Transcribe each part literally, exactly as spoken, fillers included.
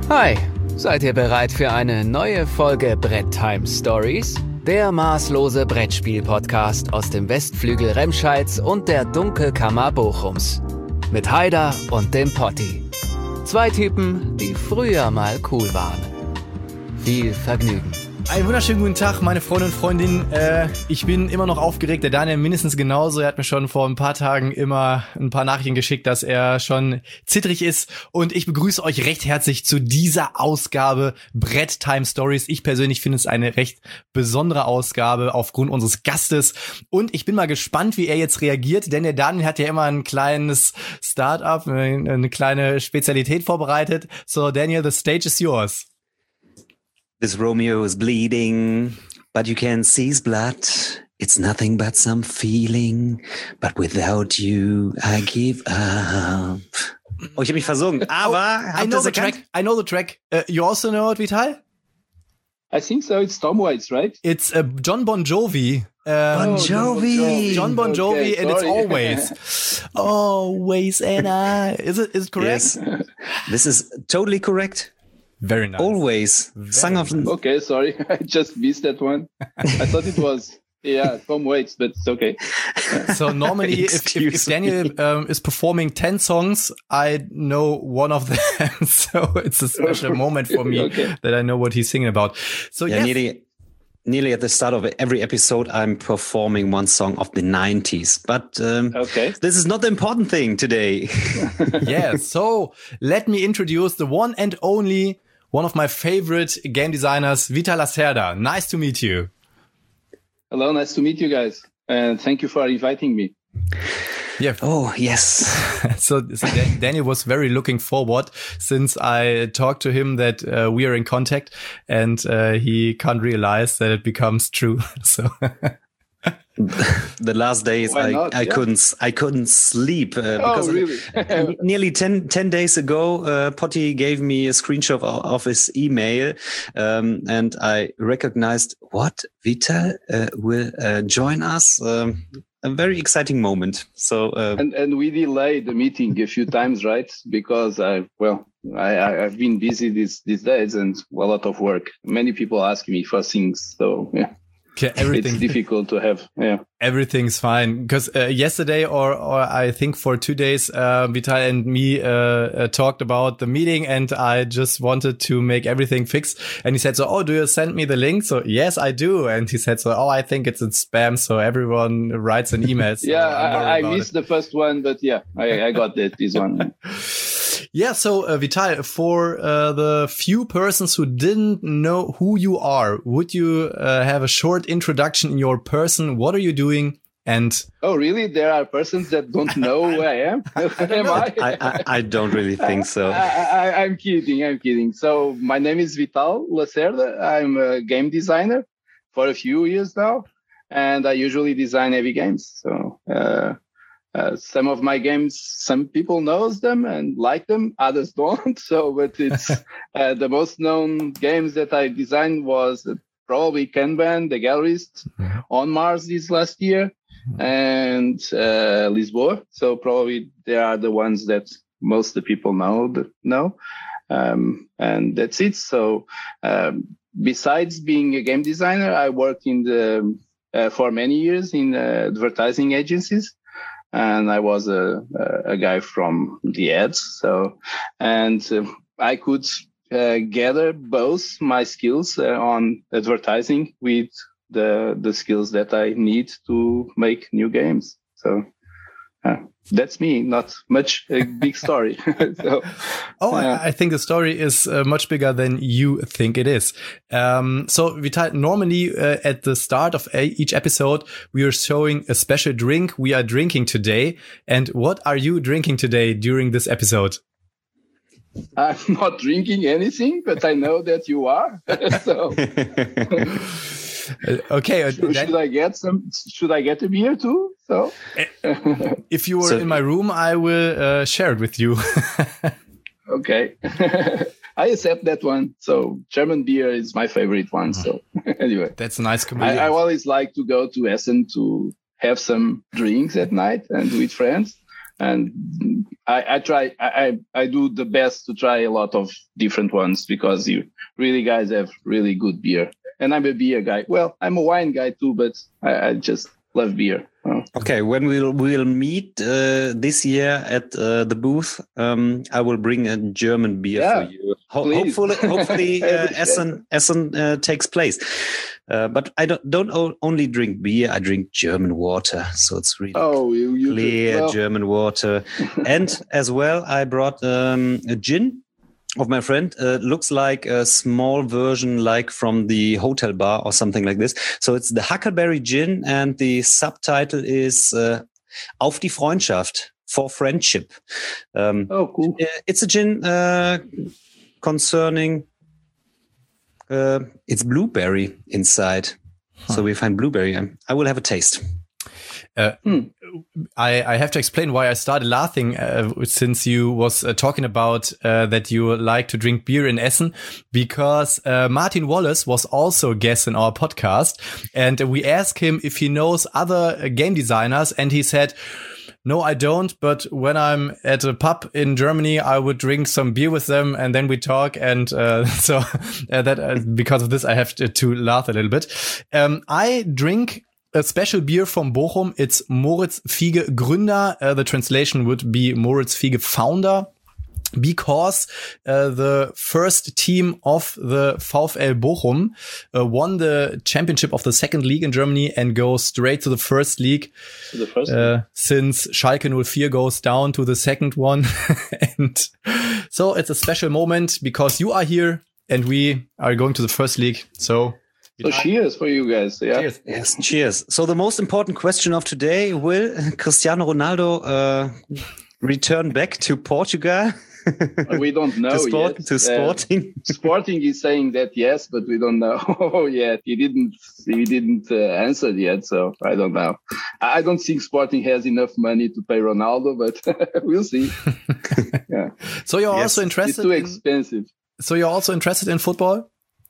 Hi, seid ihr bereit für eine neue Folge Brett Time Stories? Der maßlose Brettspiel-Podcast aus dem Westflügel Remscheids und der Dunkelkammer Bochums. Mit Haider und dem Potti. Zwei Typen, die früher mal cool waren. Viel Vergnügen. Einen wunderschönen guten Tag, meine Freunde und Freundinnen. Äh, ich bin immer noch aufgeregt, der Daniel mindestens genauso. Er hat mir schon vor ein paar Tagen immer ein paar Nachrichten geschickt, dass er schon zittrig ist. Und ich begrüße euch recht herzlich zu dieser Ausgabe Brett Time Stories. Ich persönlich finde es eine recht besondere Ausgabe aufgrund unseres Gastes. Und ich bin mal gespannt, wie er jetzt reagiert, denn der Daniel hat ja immer ein kleines Start-up, eine kleine Spezialität vorbereitet. So Daniel, the stage is yours. This Romeo is bleeding, but you can't see his blood. It's nothing but some feeling, but without you, I give up. Oh, ich habe mich versungen, aber oh, I know the track. I know the track. Uh, you also know it, Vital? I think so. It's Tom Waits, right? It's uh, John Bon Jovi. Um, bon Jovi. John Bon Jovi, okay, and it's always, always, and I. Is it? Is it correct? Yes, this is totally correct. Very nice. Always. Very Song of nice. Okay, sorry. I just missed that one. I thought it was, yeah, Tom Waits, but it's okay. So normally if, if, if Daniel um, is performing ten songs, I know one of them. So it's a special moment for me okay. that I know what he's singing about. So yeah, yes. nearly, nearly at the start of every episode, I'm performing one song of the nineties. But um, okay. this is not the important thing today. Yeah, so let me introduce the one and only one of my favorite game designers, Vital Lacerda. Nice to meet you. Hello, nice to meet you guys. And thank you for inviting me. Yeah. Oh, yes. so, so Daniel was very looking forward since I talked to him that uh, we are in contact and uh, he can't realize that it becomes true. So the last days I, not, I yeah. couldn't I couldn't sleep uh, oh, because really? nearly ten, ten days ago uh, Potti gave me a screenshot of, of his email um, and I recognized what Vital uh, will uh, join us. Um, a very exciting moment. So uh, and and we delayed the meeting a few times, right? Because I well I, I I've been busy these these days and a lot of work. Many people ask me for things, so yeah. Okay, everything. It's difficult to have, yeah. Everything's fine. Because uh, yesterday or or I think for two days, uh, Vital and me uh, uh, talked about the meeting and I just wanted to make everything fixed. And he said, so, oh, do you send me the link? So, yes, I do. And he said, so, oh, I think it's in spam. So everyone writes an email. So yeah, I, I missed it. the first one, but yeah, I, I got that, this one. Yeah, so uh, Vital, for uh, the few persons who didn't know who you are, would you uh, have a short introduction in your person? What are you doing? And oh, really? There are persons that don't know who I am. am I? I, I? I don't really think so. I, I, I'm kidding. I'm kidding. So my name is Vital Lacerda. I'm a game designer for a few years now, and I usually design heavy games. So. Uh, Uh, some of my games, some people knows them and like them, others don't. So, but it's uh, the most known games that I designed was uh, probably Kanban, The Gallerist, On Mars this last year, and uh, Lisboa. So probably they are the ones that most of the people know. know. Um, and that's it. So um, besides being a game designer, I worked in the uh, for many years in uh, advertising agencies. And I was a, a guy from the ads. So, and uh, I could uh, gather both my skills uh, on advertising with the, the skills that I need to make new games. So uh, that's me, not much a big story. so, oh, uh, I, I think the story is uh, much bigger than you think it is. Um, so Vital, normally uh, at the start of a, each episode, we are showing a special drink we are drinking today. And what are you drinking today during this episode? I'm not drinking anything, but I know that you are. so. Uh, okay. Uh, should, then, should I get some? Should I get a beer too? So, if you were so, in my room, I will uh, share it with you. Okay, I accept that one. So, German beer is my favorite one. So, anyway, that's a nice community. I, I always like to go to Essen to have some drinks at night and with friends. and I, I try. I, I do the best to try a lot of different ones because you really guys have really good beer, and I'm a beer guy. Well, I'm a wine guy too, but I, I just love beer. Oh. Okay, when we'll we'll meet uh, this year at uh, the booth, um, I will bring a German beer yeah, for you. Ho- hopefully, hopefully, uh, Essen Essen uh, takes place. Uh, but I don't don't o- only drink beer. I drink German water, so it's really oh, you, you clear well. German water. And as well, I brought um, a gin of my friend. Uh, looks like a small version, like from the hotel bar or something like this. So it's the Huckleberry Gin, and the subtitle is uh, Auf die Freundschaft, for friendship. Um, oh, cool! It's a gin uh, concerning. Uh, it's blueberry inside, huh. So we find blueberry. I will have a taste. Uh, hmm. I, I have to explain why I started laughing uh, since you was uh, talking about uh, that you like to drink beer in Essen, because uh, Martin Wallace was also a guest in our podcast, and we asked him if he knows other uh, game designers, and he said, no, I don't. But when I'm at a pub in Germany, I would drink some beer with them, and then we talk. And uh, so uh, that uh, because of this, I have to, to laugh a little bit. Um, I drink a special beer from Bochum. It's Moritz Fiege Gründer. Uh, the translation would be Moritz Fiege Founder, because uh, the first team of the VfL Bochum uh, won the championship of the second league in Germany and goes straight to the first league. The first uh, since Schalke oh four goes down to the second one. And so it's a special moment because you are here and we are going to the first league. So So cheers for you guys. Yeah. Cheers. Yes, cheers. So the most important question of today, will Cristiano Ronaldo uh, return back to Portugal? We don't know to sport, yet. To Sporting. Uh, Sporting is saying that yes, but we don't know yet. He didn't. He didn't uh, answer yet, so I don't know. I don't think Sporting has enough money to pay Ronaldo, but we'll see. Yeah. So you're yes. also interested. It's too in, expensive. So you're also interested in football?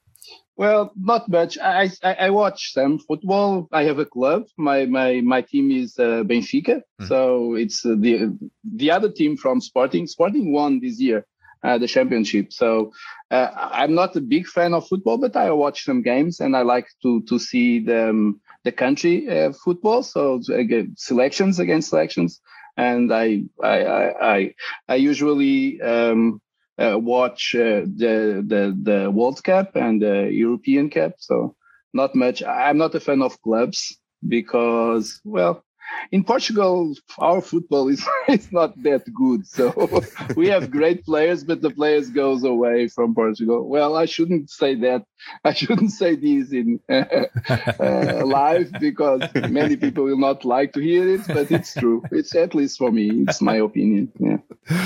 Well, not much. I, I I watch some football. I have a club. My my my team is uh, Benfica. Mm-hmm. So it's uh, the the other team from Sporting. Sporting won this year uh, the championship. So uh, I'm not a big fan of football, but I watch some games and I like to to see the um, the country uh, football. So uh, selections against selections, and I I I I, I usually. Um, Uh, watch uh, the the the World Cup and the European Cup, so not much. I'm not a fan of clubs because, well, in Portugal our football is is not that good. So we have great players, but the players goes away from Portugal. Well, I shouldn't say that. I shouldn't say this in uh, uh, live because many people will not like to hear it, but it's true. It's at least for me. It's my opinion. Yeah.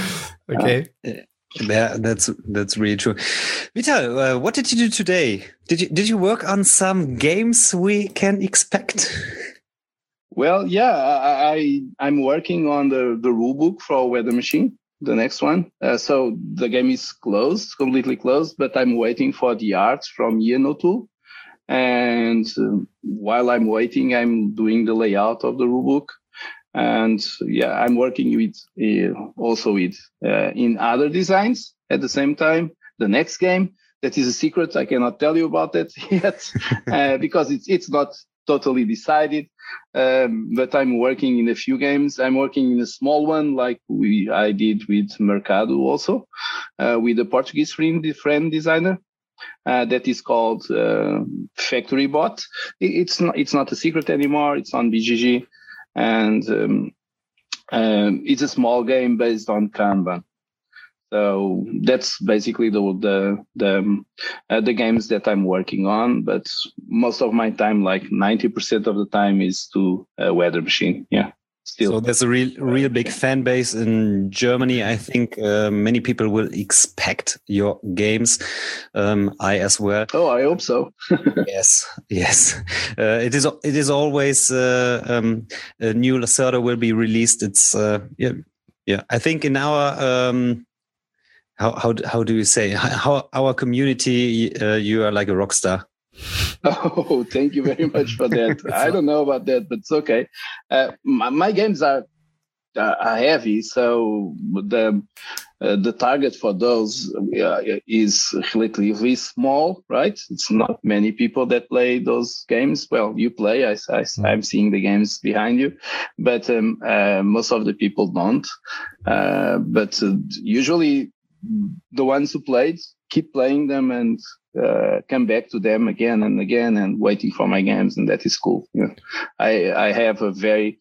Okay. Uh, Yeah, that's that's really true. Vital, uh, what did you do today? Did you did you work on some games we can expect? Well, yeah, I, I I'm working on the the rule book for Weather Machine, the next one. Uh, so the game is closed, completely closed, but I'm waiting for the art from Ian O'Toole. And uh, while I'm waiting, I'm doing the layout of the rule book. And yeah, I'm working with uh, also with uh, in other designs at the same time. The next game, that is a secret. I cannot tell you about that yet uh, because it's it's not totally decided. Um, but I'm working in a few games. I'm working in a small one like we I did with Mercado also, uh, with a Portuguese friend, friend designer. Uh, that is called uh, Factory Bot. It's not it's not a secret anymore. It's on B G G. And um, um, it's a small game based on Kanban. So that's basically the the the, um, uh, the games that I'm working on. But most of my time, like ninety percent of the time, is to uh, Weather Machine. Yeah. Still. So there's a real, real big fan base in Germany. I think uh, many people will expect your games. Um, I as well. Oh, I hope so. yes, yes. Uh, it is. It is always uh, um, a new Lacerda will be released. It's uh, yeah, yeah. I think in our um, how how how do you say how our community uh, you are like a rock star. Oh, thank you very much for that. I don't know about that, but it's okay. Uh, my, my games are, uh, are heavy. So the uh, the target for those uh, is relatively small, right? It's not many people that play those games. Well, you play. I, I, I'm seeing the games behind you, but um, uh, most of the people don't. Uh, but uh, usually the ones who played keep playing them and uh, come back to them again and again and waiting for my games, and that is cool. Yeah. I I have a very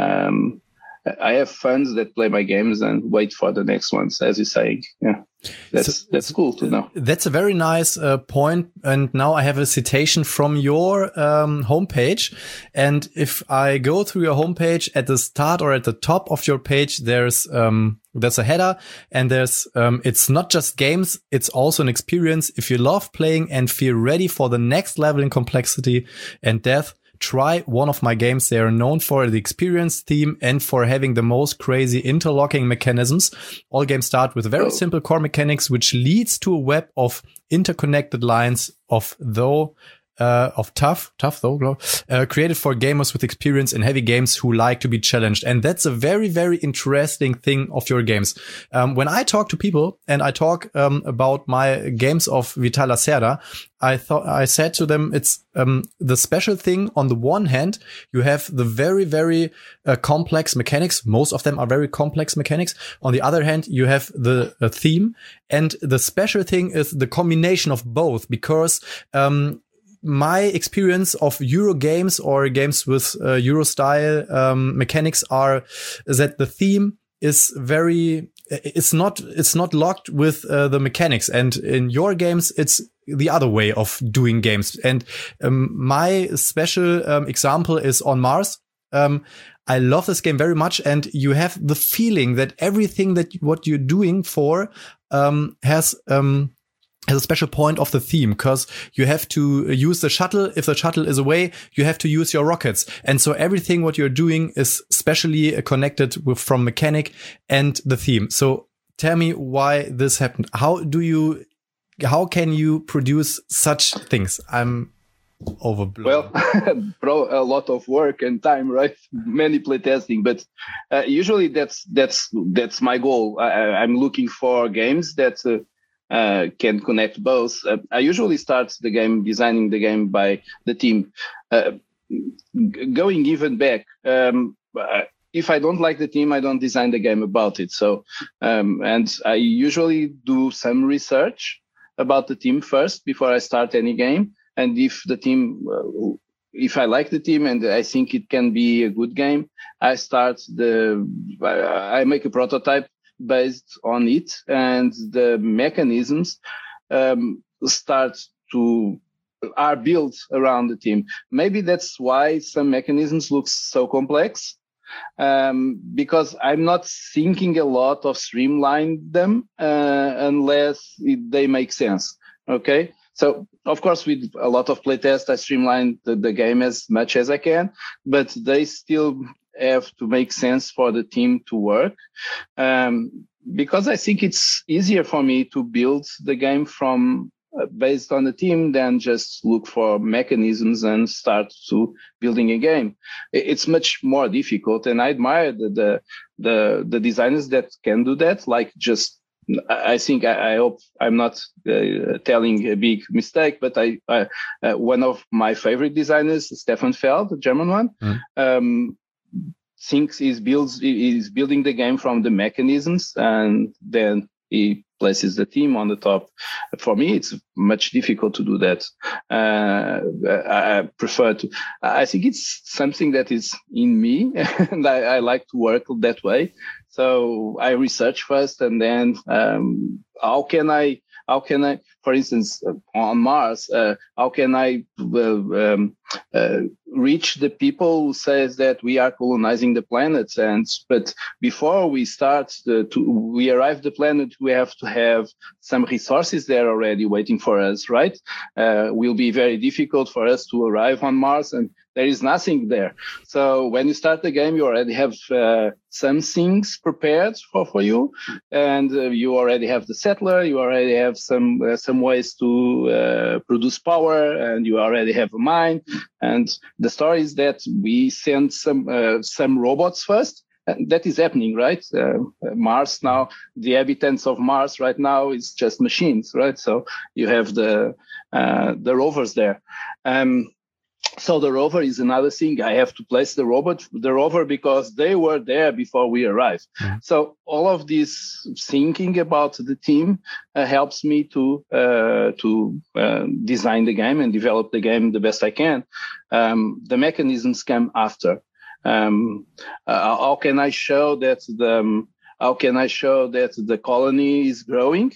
um, I have fans that play my games and wait for the next ones, as you're saying. Yeah, that's so, that's cool to know. That's a very nice uh, point. And now I have a citation from your um, homepage. And if I go through your homepage, at the start or at the top of your page, there's um, there's a header, and there's um, it's not just games, it's also an experience. If you love playing and feel ready for the next level in complexity and depth, try one of my games. They are known for the experience theme and for having the most crazy interlocking mechanisms. All games start with very simple core mechanics, which leads to a web of interconnected lines of though uh, of tough, tough though, uh, created for gamers with experience in heavy games who like to be challenged. And that's a very, very interesting thing of your games. Um, when I talk to people and I talk um, about my games of Vital Lacerda, I thought I said to them, it's um, the special thing. On the one hand, you have the very, very uh, complex mechanics. Most of them are very complex mechanics. On the other hand, you have the uh, theme, and the special thing is the combination of both, because um, my experience of Euro games or games with uh, Euro style um, mechanics are that the theme is very, it's not, it's not locked with uh, the mechanics. And in your games, it's the other way of doing games. And um, my special um, example is On Mars. Um, I love this game very much. And you have the feeling that everything that what you're doing for um, has, um, has a special point of the theme, because you have to use the shuttle. If the shuttle is away, you have to use your rockets. And so everything what you're doing is specially connected with from mechanic and the theme. So tell me why this happened. How do you, how can you produce such things? I'm overblown. Well, pro, a lot of work and time, right? Many playtesting, but uh, usually that's, that's, that's my goal. I, I'm looking for games that, uh, Uh, can connect both. Uh, I usually start the game, designing the game by the team. Uh, g- going even back, um, uh, if I don't like the team, I don't design the game about it. So, um, and I usually do some research about the team first before I start any game. And if the team, uh, if I like the team and I think it can be a good game, I start the, I, I make a prototype based on it, and the mechanisms um, start to are built around the team. Maybe that's why some mechanisms look so complex, um, because I'm not thinking a lot of streamline them uh, unless it, they make sense. Okay. So, of course, with a lot of playtests, I streamline the, the game as much as I can, but they still have to make sense for the team to work, um, because I think it's easier for me to build the game from uh, based on the team than just look for mechanisms and start to building a game. It's much more difficult, and I admire the the the, the designers that can do that. Like just, I think I, I hope I'm not uh, telling a big mistake, but I, I uh, one of my favorite designers, Stefan Feld, the German one. Mm. Um, thinks he's builds is building the game from the mechanisms, and then he places the team on the top. For me, it's much difficult to do that. Uh, I, I prefer to. I think it's something that is in me, and I, I like to work that way. So I research first, and then um, how can I? How can I, for instance, uh, on Mars, uh, how can I uh, um, uh, reach the people who says that we are colonizing the planet? And but before we start the, to we arrive the planet, we have to have some resources there already waiting for us, right? Uh, will be very difficult for us to arrive on Mars, and there is nothing there. So when you start the game, you already have uh, some things prepared for, for you, and uh, you already have the settler, you already have some uh, some ways to uh, produce power, and you already have a mine. And the story is that we send some uh, some robots first that is happening, right? Uh, Mars now, the inhabitants of Mars right now is just machines, right? So you have the uh, the rovers there. Um, so the rover is another thing. I have to place the robot, the rover, because they were there before we arrived. Mm-hmm. So all of this thinking about the team uh, helps me to uh, to uh, design the game and develop the game the best I can. Um, the mechanisms come after. Um, uh, how can I show that the um, how can I show that the colony is growing?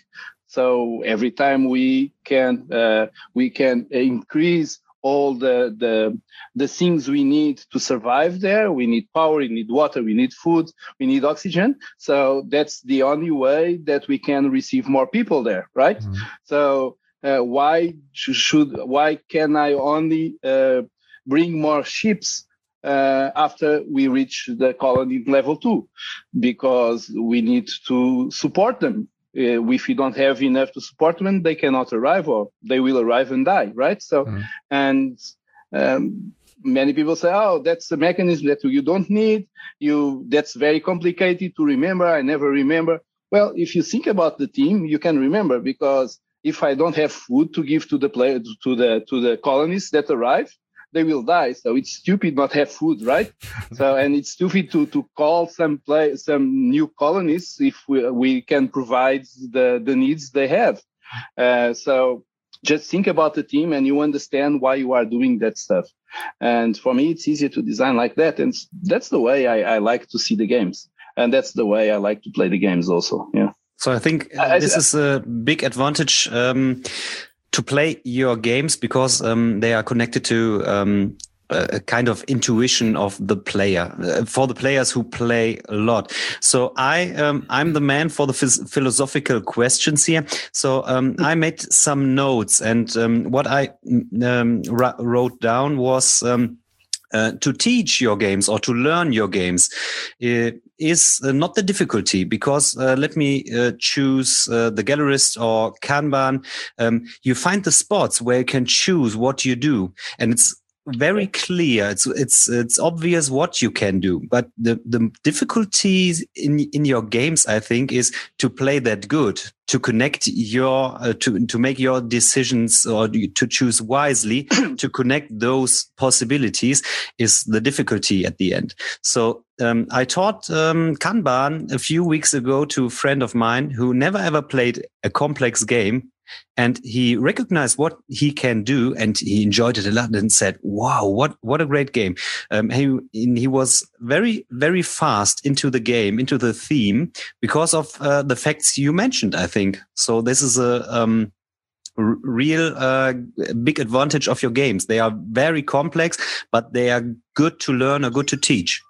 So every time we can uh, we can increase all the, the the things we need to survive there. We need power, we need water, we need food, we need oxygen. So that's the only way that we can receive more people there, right? Mm-hmm. So uh, why should why can I only uh, bring more ships uh, after we reach the colony level two? Because we need to support them. Uh, if we don't have enough to support them, they cannot arrive, or they will arrive and die, right? So, mm. and um, many people say, "Oh, that's a mechanism that you don't need. You that's very complicated to remember. I never remember." Well, if you think about the team, you can remember, because if I don't have food to give to the play to the to the colonists that arrive, they will die. So it's stupid not have food, right? So, and it's stupid to, to call some play, some new colonists if we, we can provide the, the needs they have. Uh, so just think about the team and you understand why you are doing that stuff. And for me, it's easier to design like that. And that's the way I, I like to see the games. And that's the way I like to play the games also. Yeah. So I think uh, this is a big advantage, um, to play your games, because um, they are connected to um, a kind of intuition of the player, uh, for the players who play a lot. So I, um, I'm the man for the phys- philosophical questions here. So um, I made some notes, and um, what I um, ra- wrote down was um, uh, to teach your games or to learn your games uh, is uh, not the difficulty, because uh, let me uh, choose uh, the Gallerist or Kanban. Um, you find the spots where you can choose what you do, and it's very clear. It's it's it's obvious what you can do. But the the difficulties in in your games, I think, is to play that good, to connect your uh, to to make your decisions, or to choose wisely, to connect those possibilities is the difficulty at the end. So um, I taught um, Kanban a few weeks ago to a friend of mine who never ever played a complex game. And he recognized what he can do, and he enjoyed it a lot, and said, "Wow, what what a great game!" Um, he he was very very fast into the game, into the theme, because of uh, the facts you mentioned, I think. So this is a um, r- real uh, big advantage of your games. They are very complex, but they are good to learn or good to teach.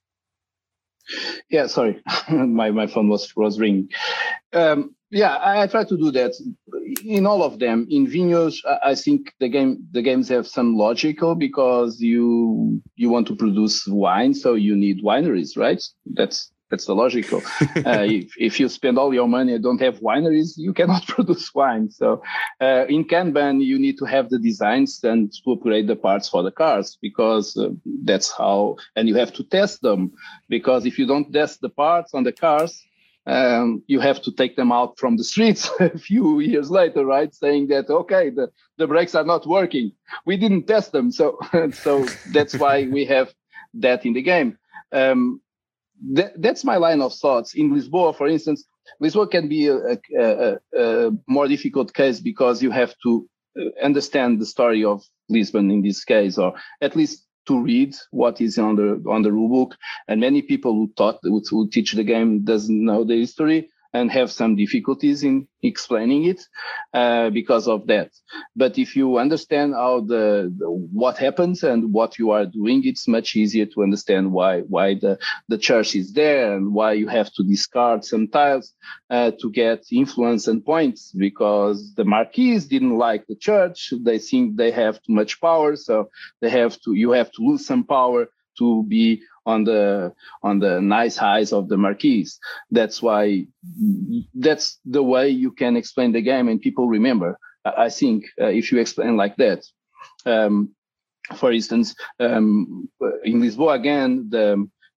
Yeah, sorry, my my phone was was ringing. Um, Yeah, I, I try to do that in all of them. In Vinhos, I, I think the game the games have some logical, because you you want to produce wine, so you need wineries, right? That's that's the logical. uh, if if you spend all your money and don't have wineries, you cannot produce wine. So uh, in Kanban, you need to have the designs and to upgrade the parts for the cars, because uh, that's how, and you have to test them, because if you don't test the parts on the cars, Um, you have to take them out from the streets a few years later, right? Saying that, okay, the, the brakes are not working. We didn't test them. So, so that's why we have that in the game. Um, that, that's my line of thoughts. In Lisboa, for instance, Lisboa can be a, a, a, a more difficult case, because you have to understand the story of Lisbon in this case, or at least to read what is on the on the rulebook. And many people who taught who, who teach the game doesn't know the history and have some difficulties in explaining it uh, because of that. But if you understand how the, the what happens and what you are doing, it's much easier to understand why why the the church is there and why you have to discard some tiles uh, to get influence and points, because the marquis didn't like the church. They think they have too much power, so they have to you have to lose some power to be on the on the nice highs of the marquis. That's why that's the way you can explain the game and people remember. I think uh, if you explain like that, um, for instance, um, in Lisboa again, the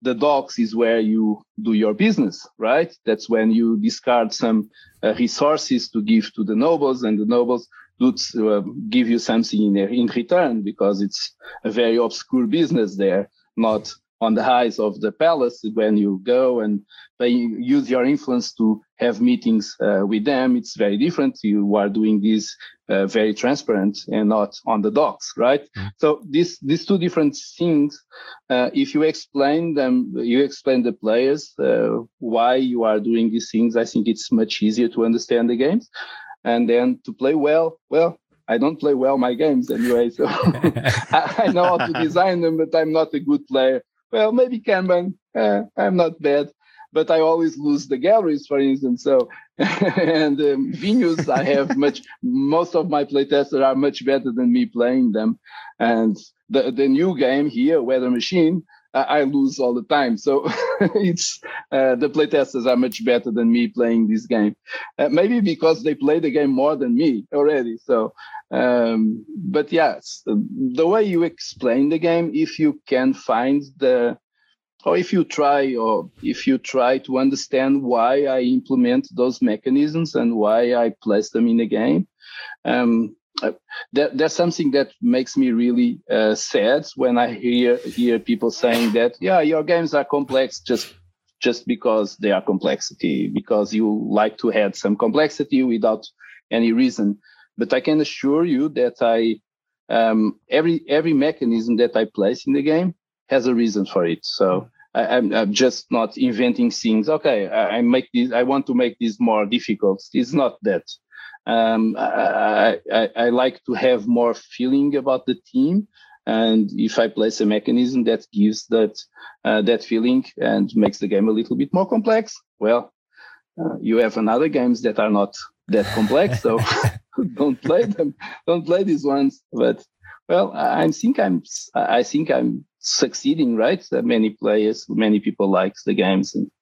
the docks is where you do your business, right? That's when you discard some uh, resources to give to the nobles, and the nobles do uh, give you something in, in return, because it's a very obscure business there, not on the highs of the palace when you go and they use your influence to have meetings uh, with them. It's very different. You are doing this uh, very transparent and not on the docks, right? Mm. So this, these two different things, uh, if you explain them, you explain the players uh, why you are doing these things, I think it's much easier to understand the games. And then to play well, well, I don't play well my games anyway, so I, I know how to design them, but I'm not a good player. Well, maybe Kanban, uh, I'm not bad, but I always lose the galleries, for instance. So, and um, venues, I have much, most of my playtesters are much better than me playing them. And the, the new game here, Weather Machine, uh, I lose all the time. So it's, uh, the playtesters are much better than me playing this game. Uh, maybe because they play the game more than me already. So, Um, but yes, the, the way you explain the game, if you can find the, or if you try, or if you try to understand why I implement those mechanisms and why I place them in the game, um, uh, there, there's something that makes me really uh, sad when I hear hear people saying that, yeah, your games are complex just just because they are complexity, because you like to add some complexity without any reason. But I can assure you that I, um, every every mechanism that I place in the game has a reason for it. So I, I'm, I'm just not inventing things. Okay, I, I make this. I want to make this more difficult. It's not that. Um, I, I, I like to have more feeling about the team, and if I place a mechanism that gives that uh, that feeling and makes the game a little bit more complex, well, uh, you have another games that are not that complex. So. Don't play them. Don't play these ones. But well, I think I'm. I think I'm succeeding, right? Many players, many people like the games, and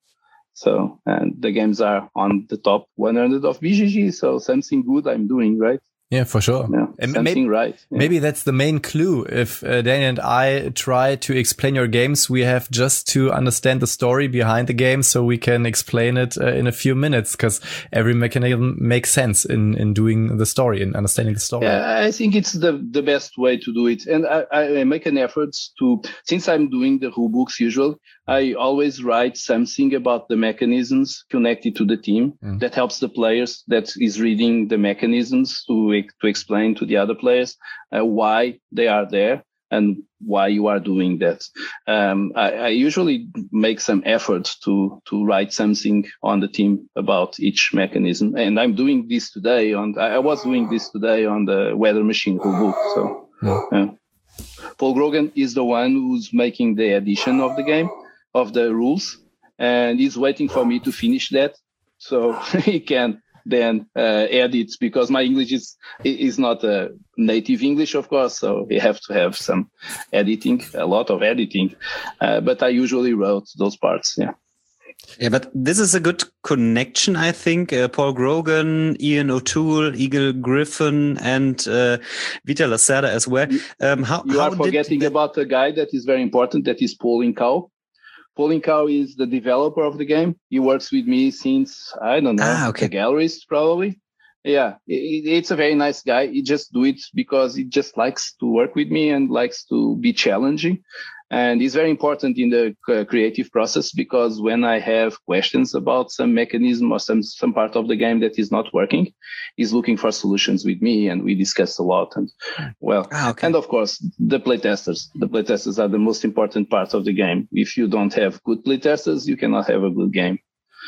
so and the games are on the top one hundred of B G G. So something good I'm doing, right? Yeah, for sure. Yeah, something maybe, right. Yeah. Maybe that's the main clue. If uh, Daniel and I try to explain your games, we have just to understand the story behind the game so we can explain it uh, in a few minutes, because every mechanism makes sense in, in doing the story and understanding the story. Yeah, I think it's the, the best way to do it. And I, I make an effort to, since I'm doing the rule books usually, I always write something about the mechanisms connected to the team mm. that helps the players that is reading the mechanisms to to explain to the other players uh, why they are there and why you are doing that. Um, I, I usually make some effort to to write something on the team about each mechanism, and I'm doing this today. On I was doing this today on the Weather Machine rulebook. So, yeah. Yeah. Paul Grogan is the one who's making the edition of the game of the rules, and he's waiting for me to finish that so he can then uh, edit, because my English is is not a native English, of course, so you have to have some editing, a lot of editing. Uh, but I usually wrote those parts, yeah. Yeah, but this is a good connection, I think. Uh, Paul Grogan, Ian O'Toole, Eagle Griffin, and uh, Vital Lacerda as well. Um, how, you how are forgetting the... about a guy that is very important, that is Paul Incow. Paul Incow is the developer of the game. He works with me since, I don't know, ah, okay. the galleries probably. Yeah, it, it's a very nice guy. He just do it because he just likes to work with me and likes to be challenging. And it's very important in the creative process, because when I have questions about some mechanism or some, some part of the game that is not working, he's looking for solutions with me, and we discuss a lot. And well, ah, okay. And of course, the playtesters. The playtesters are the most important part of the game. If you don't have good playtesters, you cannot have a good game.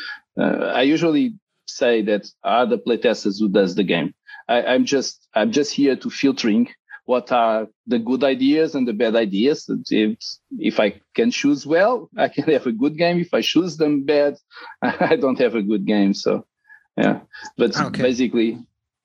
Uh, I usually say that are the playtesters who does the game. I, I'm just I'm just here to filtering what are the good ideas and the bad ideas. If, if I can choose well, I can have a good game. If I choose them bad, I don't have a good game. So, yeah. But okay. Basically,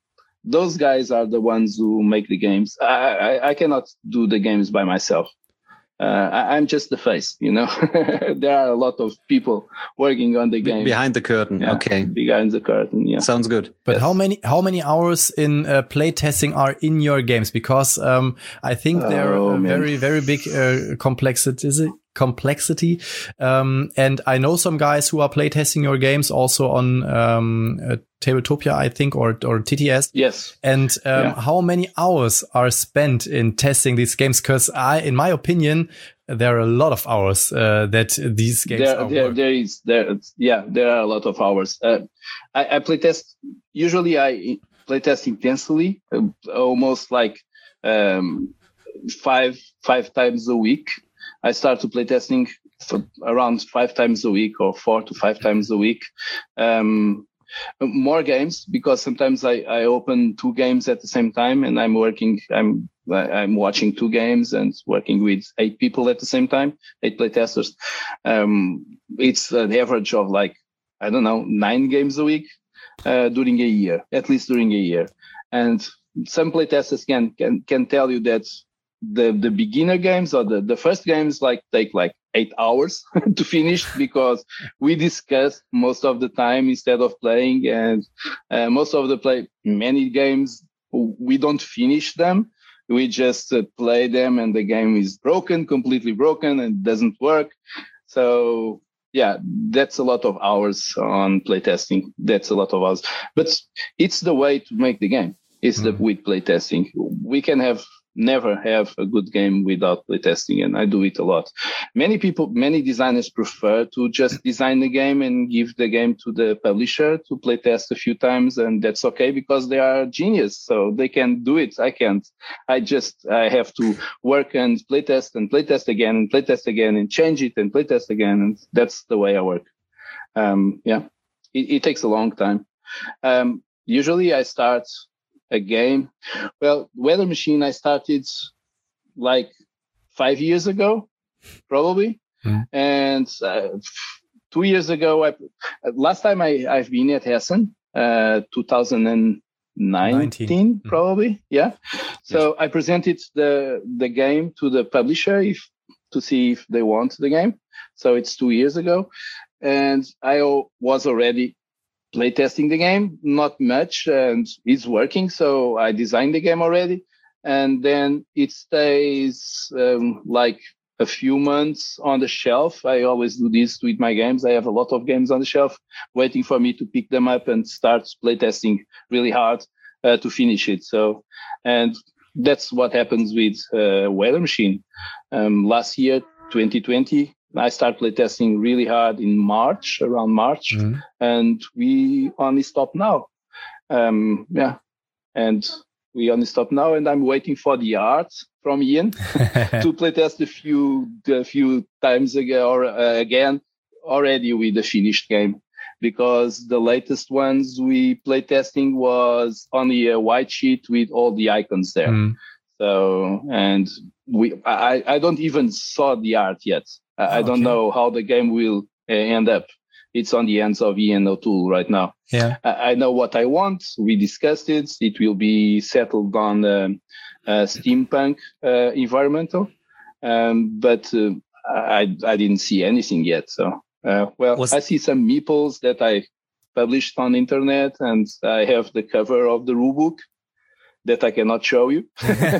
those guys are the ones who make the games. I, I, I cannot do the games by myself. Uh, I, I'm just the face, you know. There are a lot of people working on the game behind the curtain. Yeah, okay, behind the curtain. Yeah, sounds good. But yes. how many how many hours in uh, play testing are in your games? Because um, I think they're oh, uh, very very big uh, complexity. Is it complexity. Um, and I know some guys who are playtesting your games also on um, uh, Tabletopia, I think, or or T T S. Yes. And um, yeah. how many hours are spent in testing these games? Because I, in my opinion, there are a lot of hours uh, that these games there, are. There, there is there. Yeah, there are a lot of hours. Uh, I, I playtest. Usually, I playtest intensely, uh, almost like um, five five times a week. I start to playtesting for around five times a week or four to five times a week. Um, more games, because sometimes I, I open two games at the same time and I'm working, I'm, I'm watching two games and working with eight people at the same time, eight playtesters. Um, it's an average of like, I don't know, nine games a week, uh, during a year, at least during a year. And some playtesters can, can, can tell you that the, the beginner games or the, the first games like take like eight hours to finish, because we discuss most of the time instead of playing, and uh, most of the play, many games, we don't finish them. We just uh, play them and the game is broken, completely broken, and doesn't work. So yeah, that's a lot of hours on playtesting. That's a lot of hours, but it's the way to make the game. It's mm-hmm. the with playtesting. We can have never have a good game without playtesting, and I do it a lot. Many people, many designers prefer to just design the game and give the game to the publisher to playtest a few times, and that's okay because they are genius, so they can do it. I can't. I just I have to work and playtest and playtest again and playtest again and change it and playtest again, and that's the way I work. Um, yeah, it, it takes a long time. Um, usually, I start a game. Well, Weather Machine, I started like five years ago, probably. Mm. And uh, two years ago, I, last time I, I've been at Essen, uh, two thousand nineteen, nineteen. Probably. Yeah. So yes. I presented the, the game to the publisher if, to see if they want the game. So it's two years ago. And I was already playtesting the game, not much, and it's working. So I designed the game already, and then it stays um, like a few months on the shelf. I always do this with my games. I have a lot of games on the shelf waiting for me to pick them up and start playtesting really hard uh, to finish it. So, and that's what happens with uh, Weather Machine. Um, last year, twenty twenty, I started playtesting really hard in March, around March, mm-hmm. and we only stop now. Um, yeah, and we only stop now, and I'm waiting for the art from Ian to playtest a few, a few times ago or uh, again already with the finished game, because the latest ones we playtesting was only a white sheet with all the icons there. Mm. So, and we, I, I don't even saw the art yet. I don't okay. know how the game will uh, end up. It's on the hands of Ian O'Toole right now. Yeah, I, I know what I want. We discussed it. It will be settled on um, uh, steampunk uh, environmental, um, but uh, I I didn't see anything yet. So uh, well, Was- I see some meeples that I published on the internet, and I have the cover of the rulebook that I cannot show you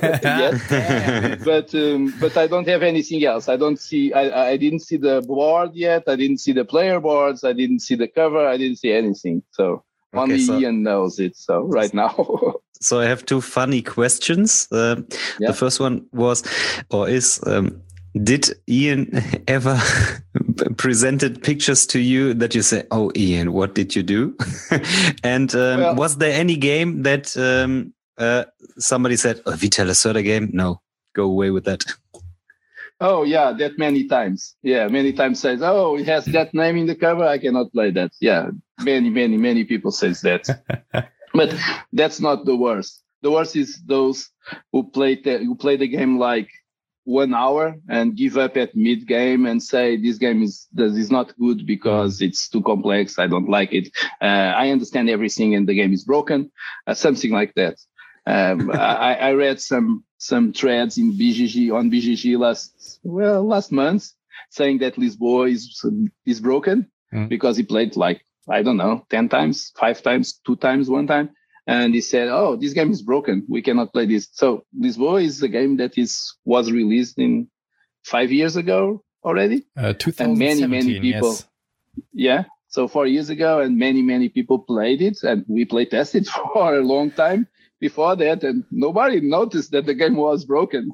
yet, but um, but I don't have anything else. I don't see. I, I didn't see the board yet. I didn't see the player boards. I didn't see the cover. I didn't see anything. So okay, only so, Ian knows it. So right now. So I have two funny questions. Uh, yeah. The first one was, or is, um, did Ian ever presented pictures to you that you say, "Oh, Ian, what did you do?" And um, well, was there any game that um, Uh, somebody said, "Oh, Vital Lacerda game? No, go away with that"? Oh yeah, that many times. Yeah, many times says, "Oh, it has that name in the cover. I cannot play that." Yeah, many, many, many people says that. But that's not the worst. The worst is those who play the, who play the game like one hour and give up at mid game and say this game is this is not good because it's too complex. I don't like it. Uh, I understand everything and the game is broken. Uh, something like that. Um, I, I read some some threads in B G G on B G G last well last month saying that Lisboa is is broken mm. because he played like I don't know ten times, five times, two times, one time, and he said, "Oh, this game is broken. We cannot play this." So Lisboa is a game that is was released in five years ago, already. Uh, and many, many people. Yes. Yeah. So four years ago, and many, many people played it, and we play tested for a long time before that, and nobody noticed that the game was broken.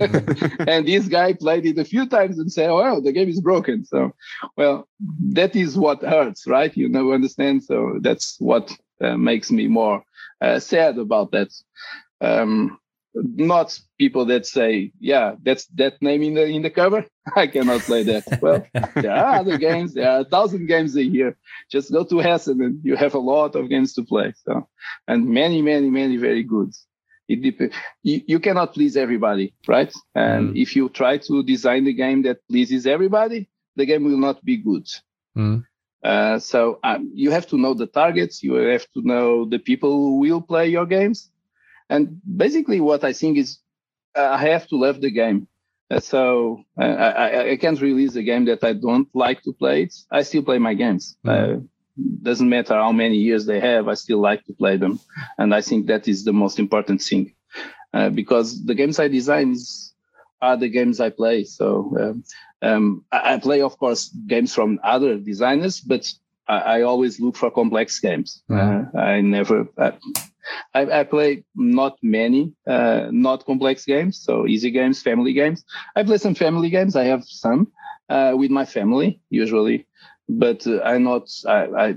And this guy played it a few times and said, "Well, the game is broken." So, well, that is what hurts, right? You know, understand? So that's what uh, makes me more uh, sad about that. Um, not people that say, "Yeah, that's that name in the in the cover. I cannot play that." Well, there are other games. There are a thousand games a year. Just go to Hessen and you have a lot of games to play. So, and many, many, many very good. It dep- you, you cannot please everybody, right? And mm. if you try to design the game that pleases everybody, the game will not be good. Mm. Uh, so um, you have to know the targets. You have to know the people who will play your games. And basically what I think is uh, I have to love the game. Uh, so uh, I, I can't release a game that I don't like to play. It. I still play my games. Mm-hmm. Uh, doesn't matter how many years they have. I still like to play them. And I think that is the most important thing uh, because the games I design is, are the games I play. So um, um, I, I play, of course, games from other designers, but I, I always look for complex games. Mm-hmm. Uh, I never... Uh, I, I play not many, uh, not complex games, so easy games, family games. I play some family games. I have some uh, with my family usually, but uh, I'm not. I, I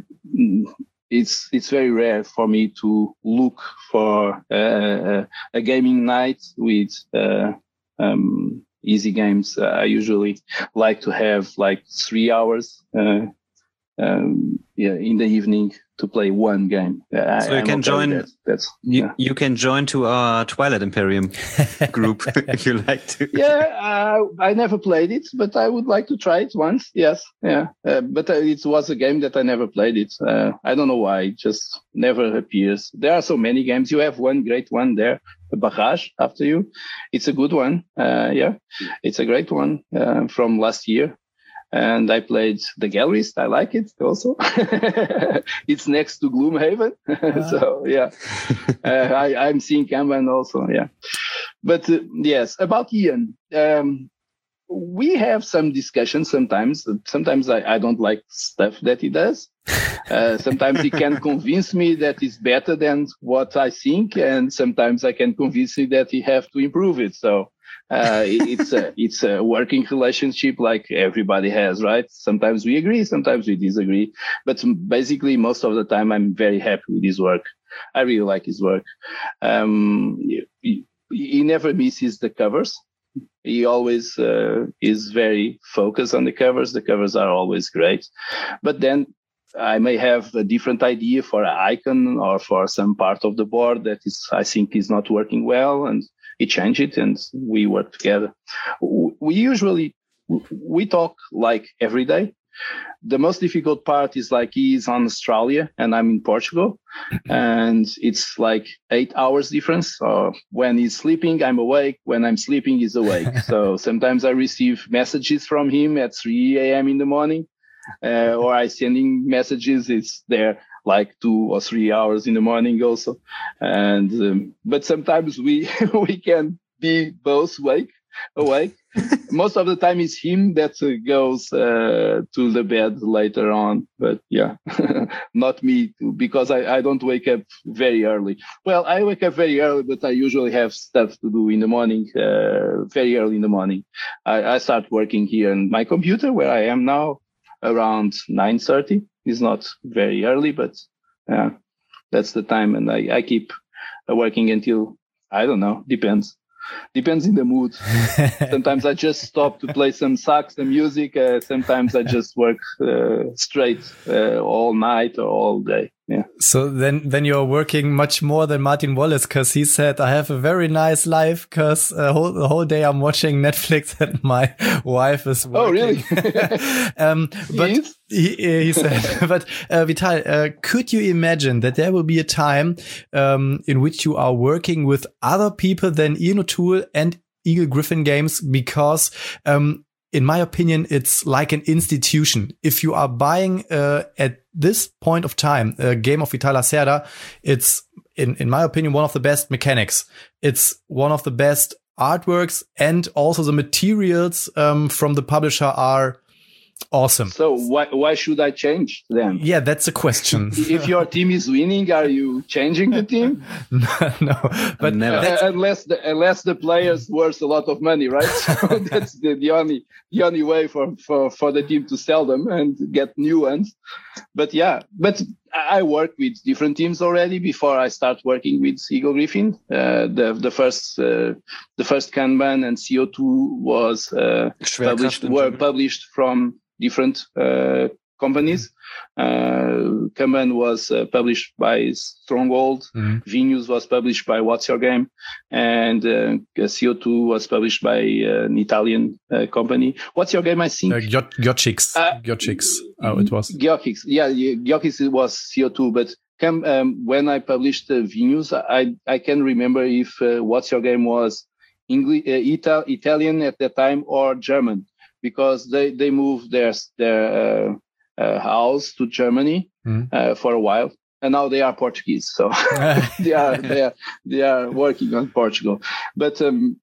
it's it's very rare for me to look for uh, a gaming night with uh, um, easy games. Uh, I usually like to have like three hours. Uh, um, yeah, in the evening to play one game. Uh, so you I'm can okay join. That. That's you, yeah. you can join to our Twilight Imperium group if you like to. Yeah, uh, I never played it, but I would like to try it once. Yes, yeah, uh, but uh, it was a game that I never played it. Uh, I don't know why. It just never appears. There are so many games. You have one great one there, Barrage, after you. It's a good one. Uh, yeah, it's a great one uh, from last year. And I played The Gallerist. I like it also. It's next to Gloomhaven. So, yeah. uh, I, I'm seeing Kanban also, yeah. But, uh, yes, about Ian. Um, we have some discussions sometimes. Sometimes I, I don't like stuff that he does. Uh, sometimes he can convince me that it's better than what I think. And sometimes I can convince me that he have to improve it. So, uh, it's a, it's a working relationship like everybody has, right? Sometimes we agree, sometimes we disagree, but basically most of the time I'm very happy with his work. I really like his work. Um, he, he never misses the covers. He always, uh, is very focused on the covers. The covers are always great, but then I may have a different idea for an icon or for some part of the board that is, I think is not working well, and he changed it and we work together. We usually, we talk like every day. The most difficult part is like he's on Australia and I'm in Portugal and it's like eight hours difference. So when he's sleeping, I'm awake. When I'm sleeping, he's awake. So sometimes I receive messages from him at three a.m. in the morning. Uh, or I sending messages. It's there like two or three hours in the morning also. And, um, but sometimes we, we can be both awake, awake. Most of the time it's him that uh, goes, uh, to the bed later on. But yeah, not me too, because I, I don't wake up very early. Well, I wake up very early, but I usually have stuff to do in the morning, uh, very early in the morning. I, I start working here on my computer where I am now. Around nine thirty. It's not very early, but uh, that's the time. And I, I keep uh, working until, I don't know, depends. Depends in the mood. Sometimes I just stop to play some sax, some music. Uh, sometimes I just work uh, straight uh, all night or all day. Yeah. So then, then you're working much more than Martin Wallace, because he said, I have a very nice life because uh, whole, the whole day I'm watching Netflix and my wife is working. Oh, really? um, but he, he said, but uh, Vital, uh, could you imagine that there will be a time um, in which you are working with other people than Ian O'Toole and Eagle Gryphon Games? Because um, in my opinion, it's like an institution. If you are buying uh, at this point of time a game of Vital Lacerda, it's in in my opinion one of the best mechanics. It's one of the best artworks and also the materials um, from the publisher are awesome. So why why should I change them? Yeah, that's a question. If your team is winning, are you changing the team? no, no, but Never. Uh, unless the unless the players worth a lot of money, right? So that's the, the only the only way for, for, for the team to sell them and get new ones. But yeah, but I work with different teams already before I start working with Eagle Gryphon. Uh, the the first uh, the first Kanban and C O two was uh, published were published from different uh, companies. Uh, Kanban was uh, published by Stronghold. Mm-hmm. Venus was published by What's Your Game, and uh, C O two was published by uh, an Italian uh, company. What's Your Game? I think uh, Giochix. Uh, Giochix. Oh, it was Giochix. Yeah, Giochix was C O two, but Can, um, when I published uh, Venus, I I can remember if uh, What's Your Game was English, uh, Ital- Italian at that time or German, because they they moved their their uh, uh, house to Germany mm. uh, for a while, and now they are Portuguese. So they are they are they are working on Portugal. But um,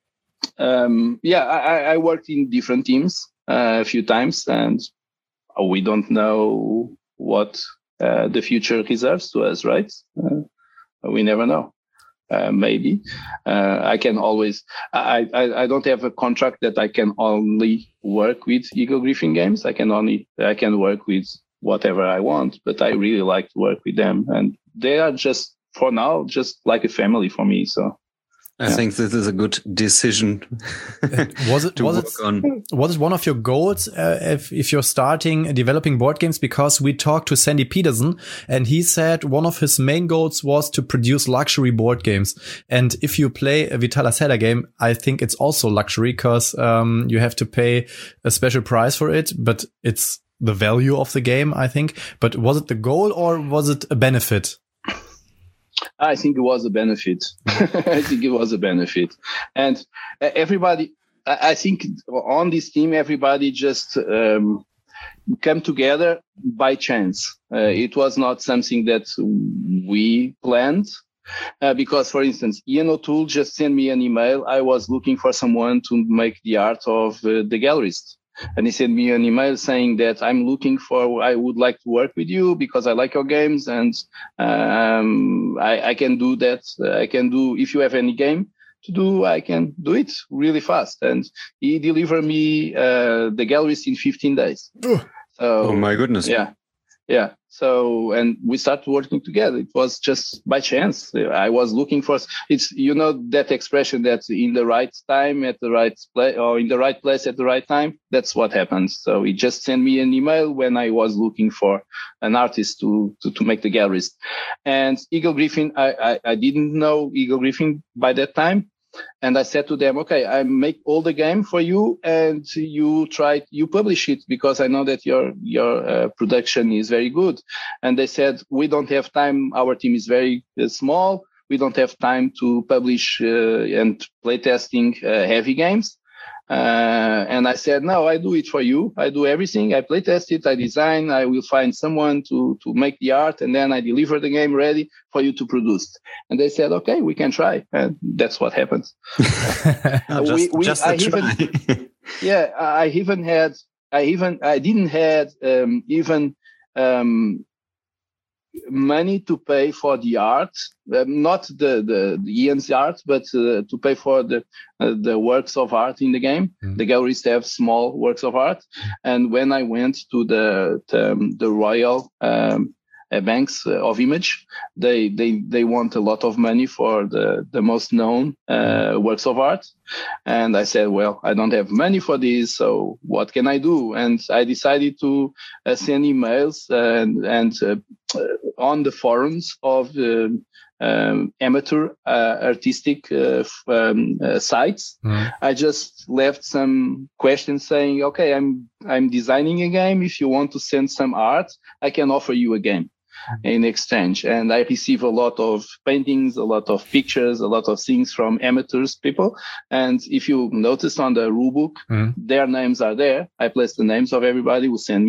um, yeah, I, I worked in different teams uh, a few times, and we don't know what uh, the future reserves to us, right? Uh, we never know. Uh, maybe uh, I can always. I, I I don't have a contract that I can only work with Eagle Gryphon games. I can only I can work with whatever I want. But I really like to work with them, and they are just for now just like a family for me. So. I yeah. think this is a good decision. was it to was work it on. was it one of your goals uh, if if you're starting developing board games? Because we talked to Sandy Peterson, and he said one of his main goals was to produce luxury board games. And if you play a Vital Lacerda game, I think it's also luxury because um, you have to pay a special price for it, but it's the value of the game, I think. But was it the goal or was it a benefit? I think it was a benefit. I think it was a benefit. And everybody, I think on this team, everybody just um, came together by chance. Uh, it was not something that we planned. Uh, because, for instance, Ian O'Toole just sent me an email. I was looking for someone to make the art of uh, the Gallerist. And he sent me an email saying that I'm looking for, I would like to work with you because I like your games, and um, I, I can do that. I can do, if you have any game to do, I can do it really fast. And he delivered me uh, the Gallerist in fifteen days. So, oh my goodness. Yeah. Yeah. So, and we started working together. It was just by chance. I was looking for, it's, you know, that expression that in the right time at the right place, or in the right place at the right time. That's what happens. So he just sent me an email when I was looking for an artist to, to, to make the Gallerist. And Eagle Gryphon, I, I, I didn't know Eagle Gryphon by that time. And I said to them, okay, I make all the game for you, and you try, you publish it because I know that your, your uh, production is very good. And they said, we don't have time. Our team is very uh, small. We don't have time to publish uh, and play testing uh, heavy games. Uh, and I said, no, I do it for you. I do everything. I play test it. I design. I will find someone to, to make the art, and then I deliver the game ready for you to produce. And they said, okay, we can try. And that's what happened. no, just, we, we, just I a try. even, yeah, I even had, I even, I didn't had um, even um, money to pay for the art, um, not the, the, the Ian's art, but uh, to pay for the uh, the works of art in the game. Mm. The galleries have small works of art. And when I went to the the, um, the Royal um, uh, Banks of Image, they they they want a lot of money for the the most known uh, works of art. And I said, well, I don't have money for this, so what can I do? And I decided to uh, send emails and and uh, on the forums of the um, amateur uh, artistic uh, um, uh, sites. Mm. I just left some questions saying, okay, I'm I'm designing a game. If you want to send some art, I can offer you a game in exchange. And I receive a lot of paintings, a lot of pictures, a lot of things from amateurs people. And if you notice on the rulebook, mm. their names are there. I place the names of everybody who send me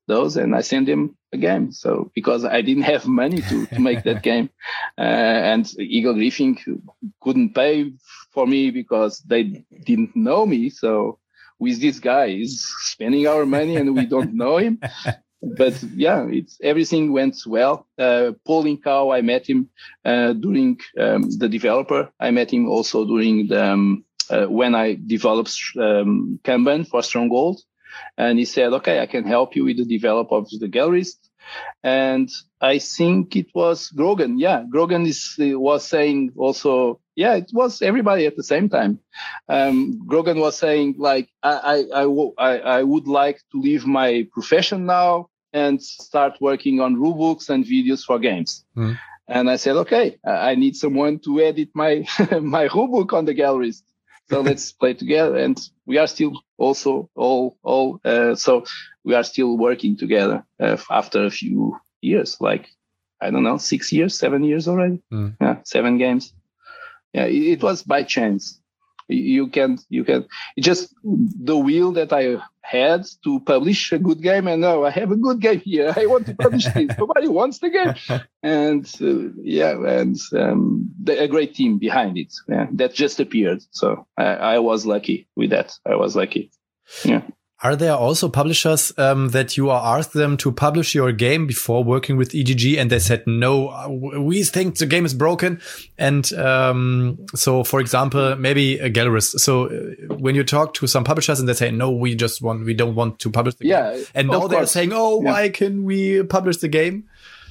those, and I sent him a game. So because I didn't have money to, to make that game, uh, and Eagle Griffin couldn't pay for me because they didn't know me. So with this guy, he's spending our money and we don't know him. But yeah, it's everything went well. Uh, Paul Incao, I met him uh, during um, the developer. I met him also during the um, uh, when I developed um, Kanban for Stronghold, and he said, "Okay, I can help you with the develop of the galleries." And I think it was Grogan. Yeah, Grogan is was saying also. Yeah, it was everybody at the same time. Um, Grogan was saying like, I, I, I, w- I, I would like to leave my profession now and start working on rulebooks and videos for games. Mm. And I said, okay, I need someone to edit my, my rulebook on the galleries. So let's play together. And we are still also all, all, uh, so we are still working together uh, after a few years, like, I don't know, six years, seven years already. Mm. Yeah, seven games. Yeah, it was by chance. You can, you can, it's just the will that I had to publish a good game. And now I have a good game here. I want to publish this. Nobody wants the game. And uh, yeah, and um, the, a great team behind it. Yeah, that just appeared. So I, I was lucky with that. I was lucky. Yeah. Are there also publishers um, that you are asked them to publish your game before working with E G G and they said, no, we think the game is broken? And um, so, for example, maybe a gallerist. So uh, when you talk to some publishers and they say, no, we just want, we don't want to publish the yeah, game. And now they're saying, oh, yeah. why can we publish the game?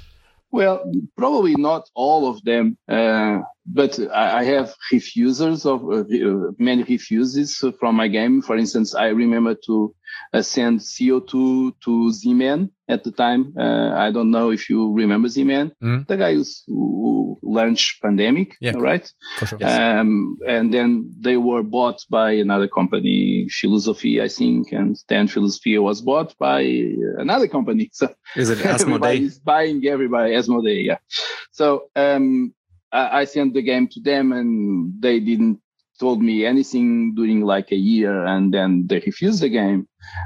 Well, probably not all of them, uh, but I, I have refusers of uh, many refuses from my game. For instance, I remember to uh, send C O two to Z-Man at the time. Uh, I don't know if you remember Z-Man, mm. the guy who's, who launched Pandemic, yeah, right? For sure. Yes. Um, and then they were bought by another company, Philosophy, I think, and then Philosophy was bought by another company. So is it Asmodee? Everybody's buying everybody, Asmodee, yeah. So um, I, I sent the game to them, and they didn't told me anything during like a year, and then they refused the game.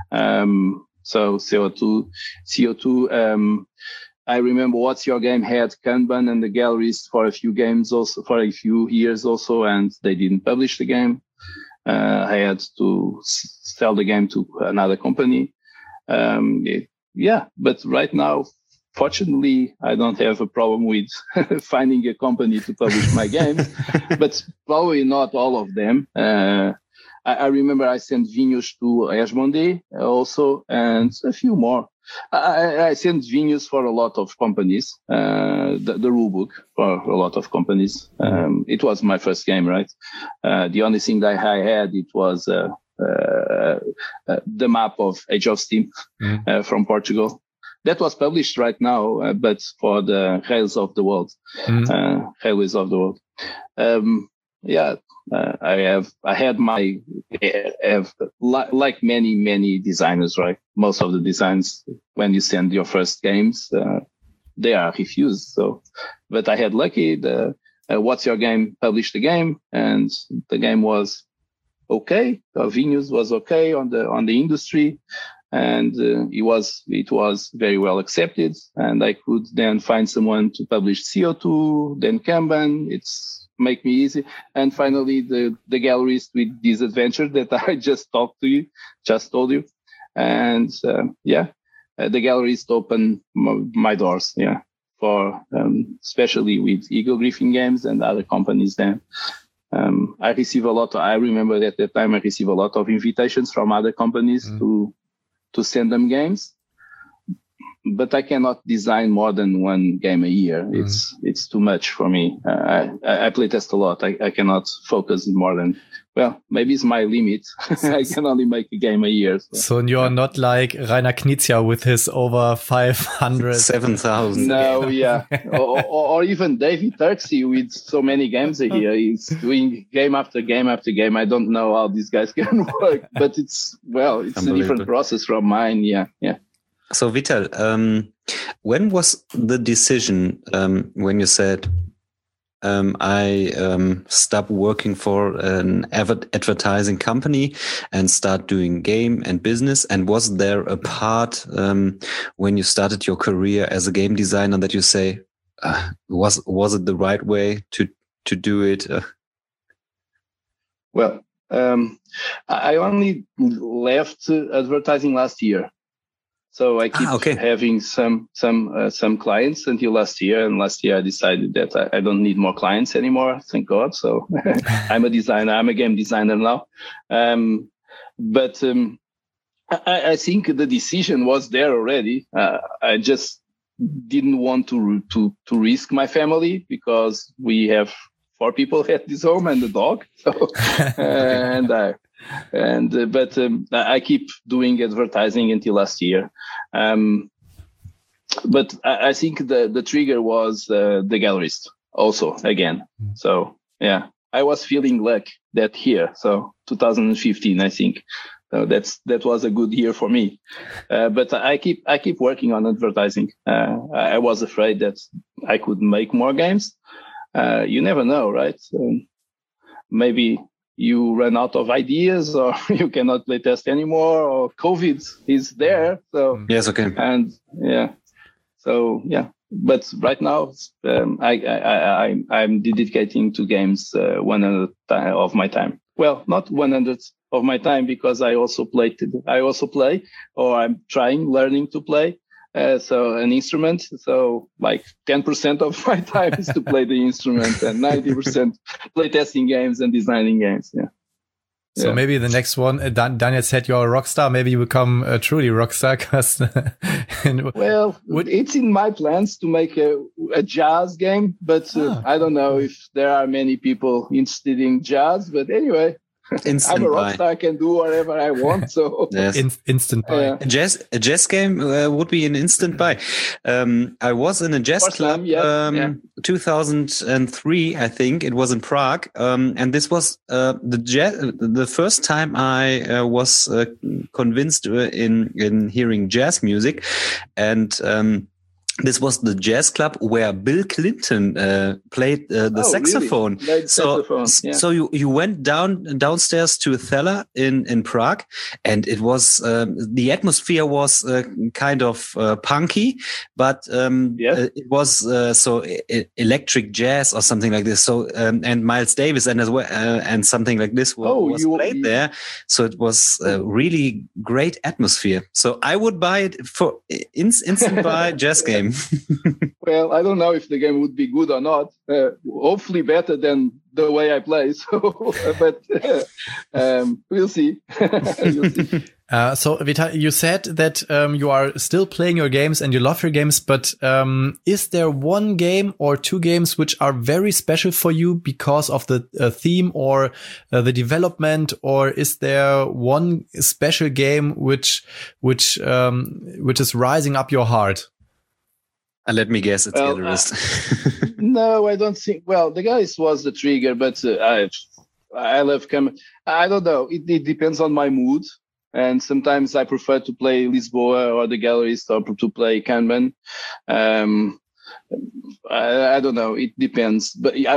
Um, so C O two, C O two. Um, I remember What's Your Game had Kanban and the galleries for a few games also, for a few years also, and they didn't publish the game. Uh, I had to s- sell the game to another company. Um, it, yeah, but right now, fortunately, I don't have a problem with finding a company to publish my games, but probably not all of them. Uh, I, I remember I sent Vinhos to Asmodee also, and a few more. I, I sent Vinhos for a lot of companies, uh, the, the rulebook for a lot of companies. Um, it was my first game, right? Uh, the only thing that I had, it was uh, uh, uh, the map of Age of Steam mm. uh, from Portugal. That was published right now, uh, but for the Rails of the World, mm. uh, Railways of the World. Um, yeah, uh, I have, I had my, have, li- like many, many designers, right? Most of the designs, when you send your first games, uh, they are refused. So, but I had lucky, the, uh, What's Your Game published the game, and the game was okay. Uh, Vinhos was okay on the, on the industry. And uh, it was it was very well accepted, and I could then find someone to publish C O two, then Kanban. It's make me easy, and finally the the galleries with this adventure that I just talked to you, just told you, and uh, yeah, uh, the galleries open m- my doors, yeah, for um, especially with Eagle Griffin Games and other companies. Then um, I receive a lot. Of, I remember that at that time I received a lot of invitations from other companies mm. to. to send them games, but I cannot design more than one game a year. Mm. It's it's too much for me. Uh, I I play test a lot. I, I cannot focus more than, well, maybe it's my limit. I can only make a game a year. So, so you're yeah. not like Rainer Knizia with his over five hundred. seven thousand. No, yeah. or, or, or even David Turksey with so many games a year. He's doing game after game after game. I don't know how these guys can work, but it's, well, it's a different process from mine. Yeah, yeah. So Vital, um, when was the decision um, when you said, um, I um, stopped working for an adver- advertising company and start doing game and business. And was there a part um, when you started your career as a game designer that you say, uh, was was it the right way to to do it? Uh, Well, um, I only left advertising last year. So I keep ah, okay. having some some uh, some clients until last year, and last year I decided that I, I don't need more clients anymore. Thank God. So I'm a designer. I'm a game designer now. Um, but um, I, I think the decision was there already. Uh, I just didn't want to to to risk my family because we have four people at this home and a dog. So and I. And uh, but um, I keep doing advertising until last year, um, but I, I think the the trigger was uh, the gallerist also again. So yeah, I was feeling luck that year. So two thousand fifteen, I think. So that's that was a good year for me. Uh, but I keep I keep working on advertising. Uh, I was afraid that I could make more games. Uh, you never know, right? So maybe you run out of ideas, or you cannot play test anymore, or COVID is there. So yes, okay, and yeah, so yeah. But right now, um, I, I I I'm dedicating to games uh, one hundred of my time. Well, not one hundred of my time because I also play. I also play, or I'm trying learning to play. Uh, so an instrument, so like ten percent of my time is to play the instrument and ninety percent play testing games and designing games. Yeah. So yeah. maybe the next one, uh, Dan- Daniel said you're a rock star. Maybe you become a truly rock star. Cause well, would, it's in my plans to make a, a jazz game, but uh, ah. I don't know if there are many people interested in jazz, but anyway. Instant I'm a rock buy. star. I can do whatever I want. So yes. In, instant buy. Yeah. A jazz a jazz game uh, would be an instant buy. Um, I was in a jazz club time, yeah. Um, yeah. two thousand three, I think it was in Prague, um, and this was uh, the jazz, the first time I uh, was uh, convinced in in hearing jazz music, and. Um, This was the jazz club where Bill Clinton uh, played uh, the oh, saxophone. Really? So, saxophone. Yeah. so you, you went down downstairs to a cellar in, in Prague, and it was um, the atmosphere was uh, kind of uh, punky, but um, yeah. uh, it was uh, so e- electric jazz or something like this. So um, and Miles Davis and as well uh, and something like this was, oh, was you, played you, there. So it was a really great atmosphere. So I would buy it for in, instant buy jazz game. Well, I don't know if the game would be good or not. Uh, hopefully better than the way I play. So, but uh, um, we'll see. we'll see. Uh, so, Vital, you said that um, you are still playing your games and you love your games, but um, is there one game or two games which are very special for you because of the uh, theme or uh, the development, or is there one special game which which um, which is rising up your heart? Uh, let me guess, it's well, Gallerist. uh, no, I don't think. Well, the guys was the trigger, but uh, I I love Kanban. I don't know. It, it depends on my mood. And sometimes I prefer to play Lisboa or the Gallerist or to play Kanban. Um, I, I don't know. It depends. But I,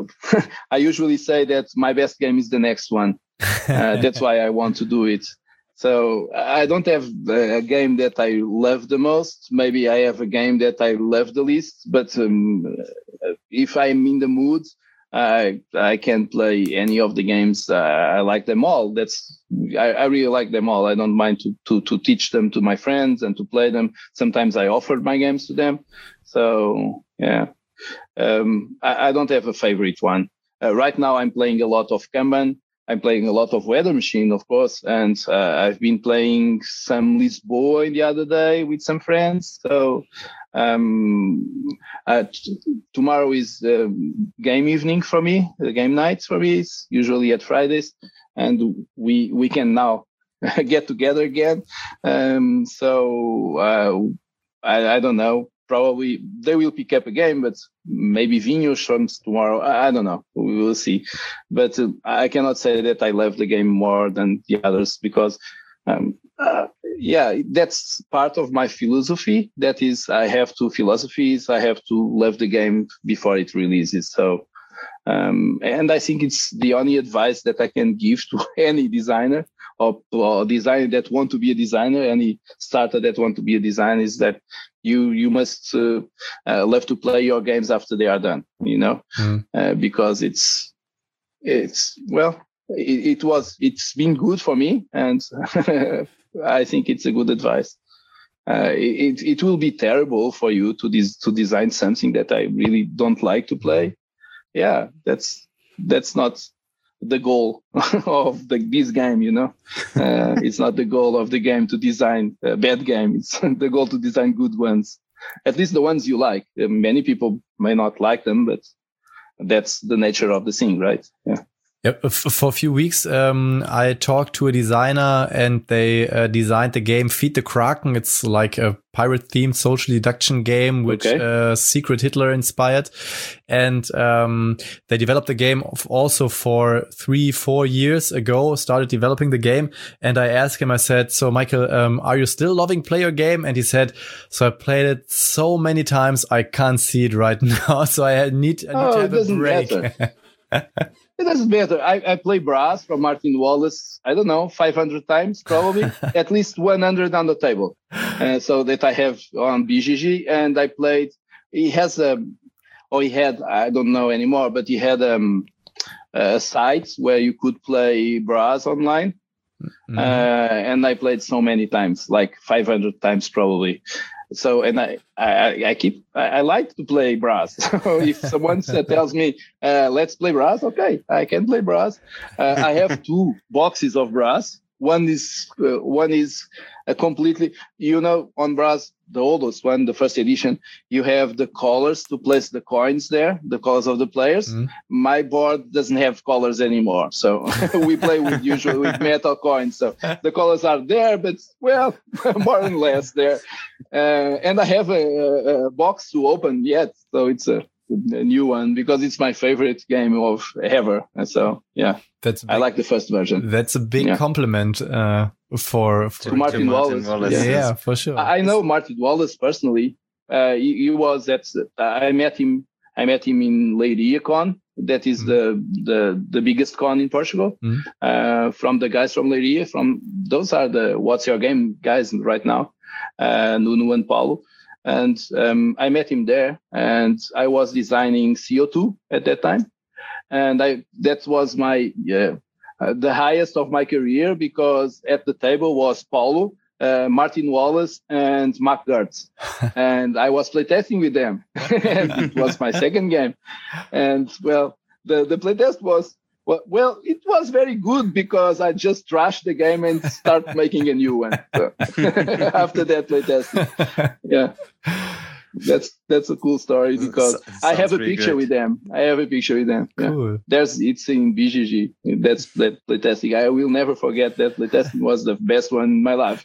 I usually say that my best game is the next one. Uh, that's why I want to do it. So I don't have a game that I love the most. Maybe I have a game that I love the least. But um, if I'm in the mood, I I can play any of the games. Uh, I like them all. That's I, I really like them all. I don't mind to, to to teach them to my friends and to play them. Sometimes I offered my games to them. So yeah, um, I, I don't have a favorite one. Uh, right now, I'm playing a lot of Kanban. I'm playing a lot of Weather Machine, of course, and uh, I've been playing some Lisboa the other day with some friends. So um, uh, t- tomorrow is uh, game evening for me, the game nights for me. It's usually at Fridays, and we we can now get together again. Um, so uh, I, I don't know. Probably they will pick up a game, but maybe Vinhos comes tomorrow. I, I don't know. We will see. But uh, I cannot say that I love the game more than the others because um, uh, yeah, that's part of my philosophy. That is, I have two philosophies. I have to love the game before it releases. So, um, and I think it's the only advice that I can give to any designer or, or designer that want to be a designer, any starter that want to be a designer, is that you you must uh, uh, love to play your games after they are done. You know, mm. uh, because it's it's well, it, it was it's been good for me, and I think it's a good advice. Uh, it it will be terrible for you to des- to design something that I really don't like to play. Yeah, that's that's not the goal of the, this game, you know. Uh, it's not the goal of the game to design a bad game. It's the goal to design good ones, at least the ones you like. Uh, many people may not like them, but that's the nature of the thing, right? Yeah. Yep. For a few weeks, um, I talked to a designer, and they uh, designed the game Feed the Kraken. It's like a pirate-themed social deduction game, which okay. uh, Secret Hitler inspired. And um, they developed the game also for three, four years ago, started developing the game. And I asked him, I said, so Michael, um, are you still loving play your game? And he said, so I played it so many times, I can't see it right now. So I need, I need oh, to have it doesn't a break. Matter. It doesn't matter. I, I play Brass from Martin Wallace, I don't know, five hundred times, probably, at least one hundred on the table. Uh, so that I have on B G G. And I played, he has a, or he had, I don't know anymore, but he had um, a site where you could play Brass online. Mm-hmm. Uh, and I played so many times, like five hundred times probably. So, and I, I, I keep, I, I like to play Brass. So if someone tells me, uh, let's play Brass, okay, I can play Brass. Uh, I have two boxes of Brass. One is, uh, one is a completely, you know, on Brass, the oldest one, the first edition, you have the colors to place the coins there, the colors of the players. Mm-hmm. My board doesn't have colors anymore. So we play with usually with metal coins. So the colors are there, but well, more and less there. Uh, and I have a, a box to open yet. So it's a, a new one because it's my favorite game of ever. And so, yeah. That's big, I like the first version. That's a big yeah. compliment uh, for, for to Martin, to Martin Wallace. Wallace. Yeah, yeah, for sure. I know Martin Wallace personally. Uh, he, he was at. Uh, I met him. I met him in Leiria Con. That is mm. the the the biggest con in Portugal. Mm. Uh, from the guys from Leiria. From those are the What's Your Game guys right now. Uh, Nuno and Paulo. And um, I met him there, and I was designing C O two at that time. And I, that was my, uh, uh, the highest of my career because at the table was Paulo, uh, Martin Wallace and Mark Gertz. And I was playtesting with them. And it was my second game. And well, the, the playtest was, well, well, it was very good because I just trashed the game and start making a new one. So after that playtest. Yeah. That's that's a cool story because so, I have a picture good. with them. I have a picture with them. Yeah. Cool. There's it's in B G G. That's that playtesting. I will never forget that playtesting was the best one in my life.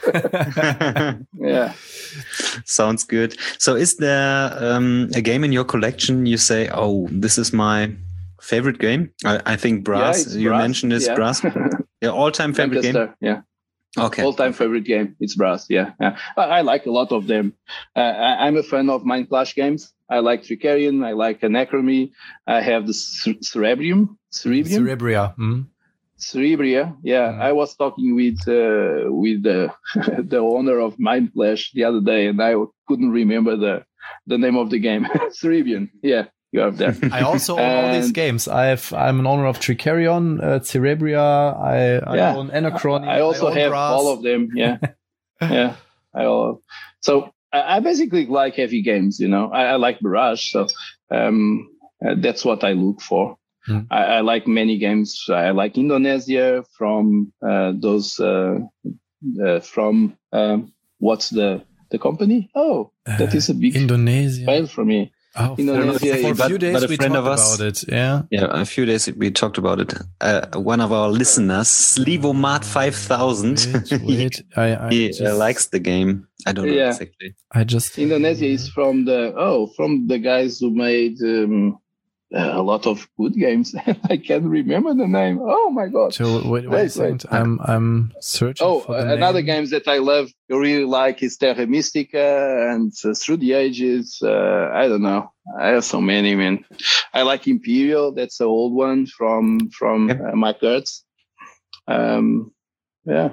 Yeah. Sounds good. So is there um, a game in your collection you say, oh, this is my favorite game? I, I think Brass. Yeah, you Brass. mentioned is yeah. Brass. Yeah, all-time favorite Lancaster, game. Yeah. Okay. All-time favorite game. It's Brass. Yeah. yeah. I, I like a lot of them. Uh, I, I'm a fan of Mind Clash games. I like Tricarion. I like Anachrony. I have the Cerebrium. Cerebrium? Cerebria. Mm. Cerebria. Yeah. Mm. I was talking with, uh, with the, the owner of Mind Clash the other day and I couldn't remember the, the name of the game. Cerebrium. Yeah. You have there. I also own all these games. I've, I'm an owner of Tricarion, uh, Cerebria. I, I yeah. own Anachrony. I also I have Brass. all of them. Yeah, yeah. I all, so I, I basically like heavy games. You know, I, I like Barrage. So um, uh, that's what I look for. Hmm. I, I like many games. I like Indonesia from uh, those uh, uh, from um, what's the the company? Oh, that is a big Indonesia file for me. Oh, Indonesia, for, for a few days but a we friend talked of us, about it. Yeah, yeah, a few days we talked about it. Uh, one of our listeners, Slivomat five thousand, wait, wait. I, I he just, uh, likes the game. I don't know yeah. exactly. I just Indonesia is from the oh from the guys who made um, a lot of good games. I can't remember the name. Oh my god! So wait, wait a second. I'm I'm searching. Oh, for the another name. games that I love, really like, is Terra Mystica and uh, Through the Ages. Uh, I don't know. I have so many, man. I like Imperial. That's an old one from from Yep. uh, Mike Kurtz. Um, yeah,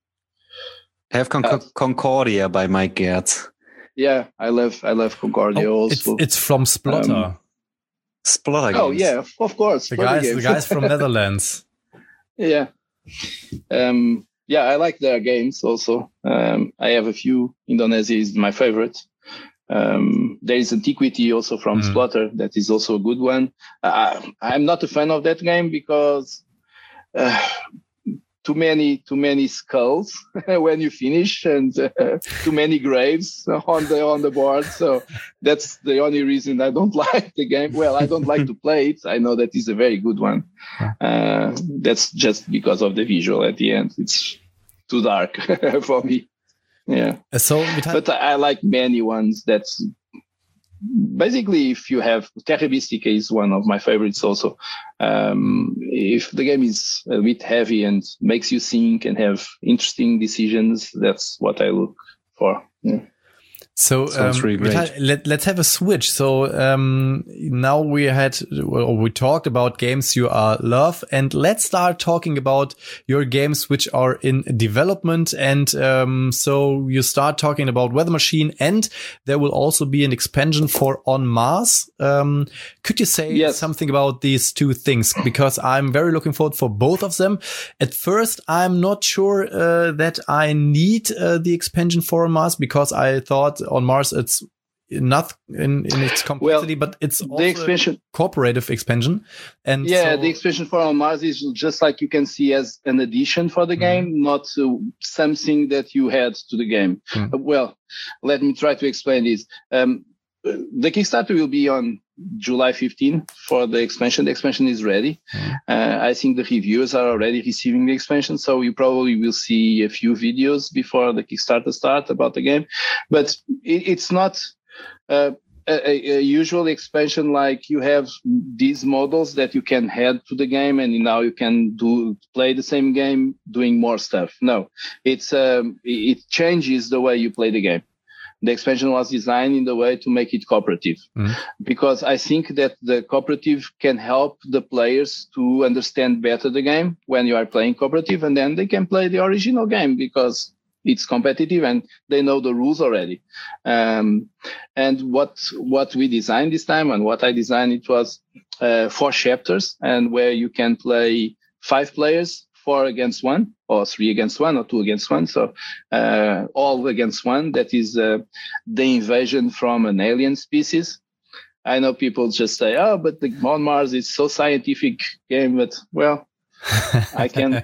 I have Con- Uh, Concordia by Mike Gertz. yeah. I love I love Concordia Oh, it's also. it's from Splotter. Um, Splotter oh games. yeah, of, of course. the Further guys, the games. guys from Netherlands. Yeah. Um, yeah, I like their games also. Um, I have a few. Indonesia is my favorite. Um, there is Antiquity also from Mm. Splotter. That is also a good one. Uh, I'm not a fan of that game because uh, too many, too many skulls when you finish, and uh, too many graves on the on the board. So that's the only reason I don't like the game. Well, I don't like to play it. I know that it's a very good one. Uh, that's just because of the visual at the end. It's too dark for me. Yeah. Uh, So Vital, But I, I like many ones. That's basically, if you have Terra Mystica is one of my favorites also. Um, if the game is a bit heavy and makes you think and have interesting decisions, that's what I look for. Yeah. So Sounds um, really great. Vital, let, let's have a switch. So um, now we had, well, we talked about games you uh, love, and let's start talking about your games which are in development. And um, so you start talking about Weather Machine, and there will also be an expansion for On Mars. Um, could you say Yes. something about these two things? Because I'm very looking forward for both of them. At first, I'm not sure uh, that I need uh, the expansion for On Mars, because I thought on Mars it's not in, in its complexity, but it's also The expansion, a cooperative expansion. And yeah, so, the expansion for On Mars is just like you can see as an addition for the game, not uh, something that you had to the game. Mm. Uh, well, let me try to explain this. Um, uh, the Kickstarter will be on July fifteenth for the expansion. The expansion is ready. Mm. Uh, I think the reviewers are already receiving the expansion, so you probably will see a few videos before the Kickstarter start about the game. But it, it's not uh, a, a usual expansion like you have these models that you can add to the game, and now you can do play the same game doing more stuff. No, it's um, it changes the way you play the game. The expansion was designed in the way to make it cooperative, Mm. because I think that the cooperative can help the players to understand better the game when you are playing cooperative, and then they can play the original game because it's competitive and they know the rules already. Um, and what what we designed this time, and what I designed, it was uh, four chapters, and where you can play five players, four against one, or three against one, or two against one. So uh, all against one. That is uh, the invasion from an alien species. I know people just say, "Oh, but the On Mars is so scientific game." But well, I can.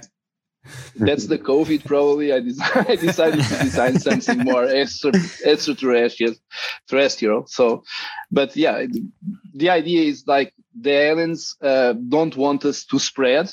That's the COVID. Probably, I, des- I decided to design something more extra, extraterrestrial, terrestrial. So, but yeah, the idea is like the aliens uh, don't want us to spread.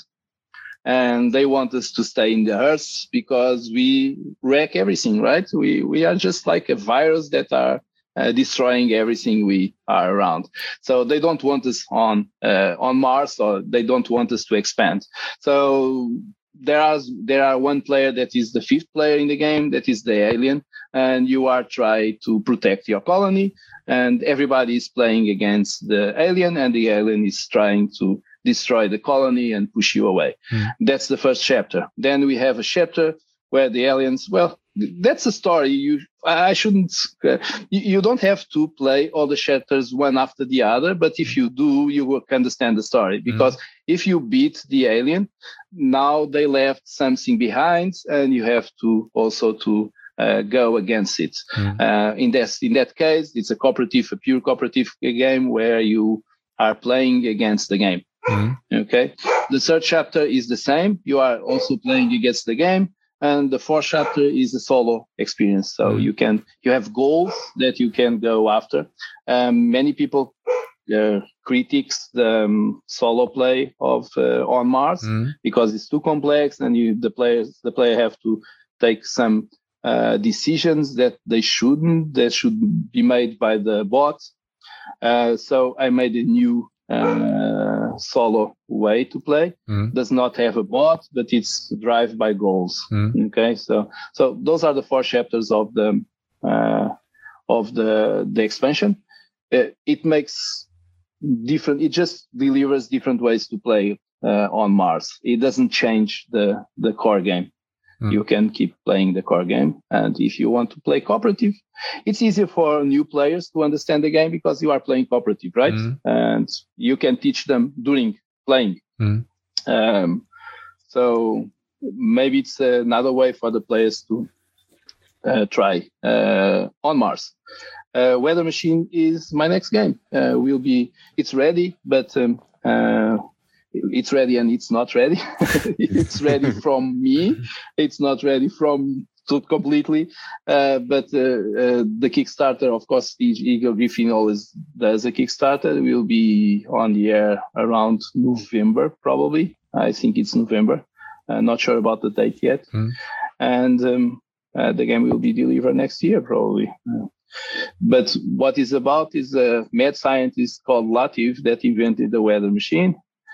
And they want us to stay in the Earth because we wreck everything, right? We we are just like a virus that are uh, destroying everything we are around. So they don't want us on uh, on Mars, or they don't want us to expand. So there are there are one player that is the fifth player in the game, that is the alien, and you are trying to protect your colony, and everybody is playing against the alien, and the alien is trying to destroy the colony and push you away. Mm. That's the first chapter. Then we have a chapter where the aliens, well, that's a story. You, I shouldn't, uh, you, you don't have to play all the chapters one after the other, but if you do, you will understand the story, because mm. if you beat the alien, now they left something behind, and you have to also to uh, go against it. Mm. Uh, in that, in that case, it's a cooperative, a pure cooperative game where you are playing against the game. Mm-hmm. Okay. The third chapter is the same. You are also playing against the game. And the fourth chapter is a solo experience. So mm-hmm. you can, you have goals that you can go after. Um, many people uh, critiques the um, solo play of uh, On Mars mm-hmm. because it's too complex, and you, the players, the player have to take some uh, decisions that they shouldn't, that should be made by the bots. Uh, so I made a new uh, solo way to play. Mm. Does not have a bot, but it's drive by goals. Mm. Okay, so so those are the four chapters of the uh, of the the expansion. Uh, it makes different. It just delivers different ways to play uh, on Mars. It doesn't change the the core game. Mm. You can keep playing the core game, and if you want to play cooperative, it's easier for new players to understand the game because you are playing cooperative, right? Mm. And you can teach them during playing. Mm. Um, so maybe it's another way for the players to uh, try uh, on Mars. Uh, Weather Machine is my next game. Uh, will be it's ready, but um, uh, it's ready and it's not ready. It's ready from me. It's not ready from to completely. Uh, but uh, uh, the Kickstarter, of course, Eagle Griffin always does a Kickstarter. It will be on the air around November, probably. I think it's November. Uh, not sure about the date yet. Mm. And um, uh, the game will be delivered next year, probably. Uh, but what it's about is a mad scientist called Latif that invented the Weather Machine.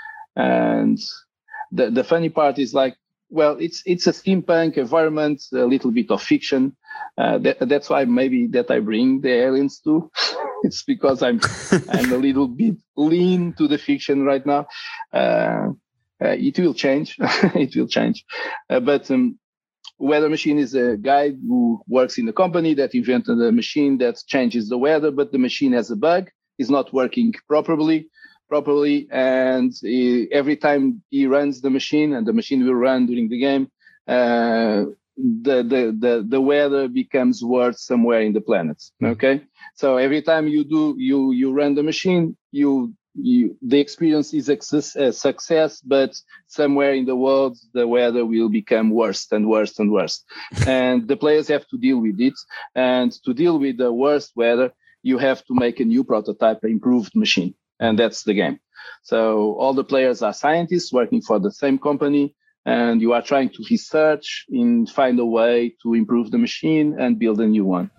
And the, the funny part is like, well, it's it's a steampunk environment, a little bit of fiction. Uh, that, that's why maybe that I bring the aliens too. It's because I'm I'm a little bit lean to the fiction right now. Uh, uh, it will change. It will change. Uh, but um, Weather Machine is a guy who works in a company that invented a machine that changes the weather, but the machine has a bug. It's not working properly. properly and he, every time he runs the machine, and the machine will run during the game, uh, the, the the the weather becomes worse somewhere in the planet. Okay, so every time you do you you run the machine, you you the experience is a success, but somewhere in the world the weather will become worse and worse and worse, and the players have to deal with it. And to deal with the worst weather, you have to make a new prototype, an improved machine. And that's the game. So all the players are scientists working for the same company, and you are trying to research and find a way to improve the machine and build a new one.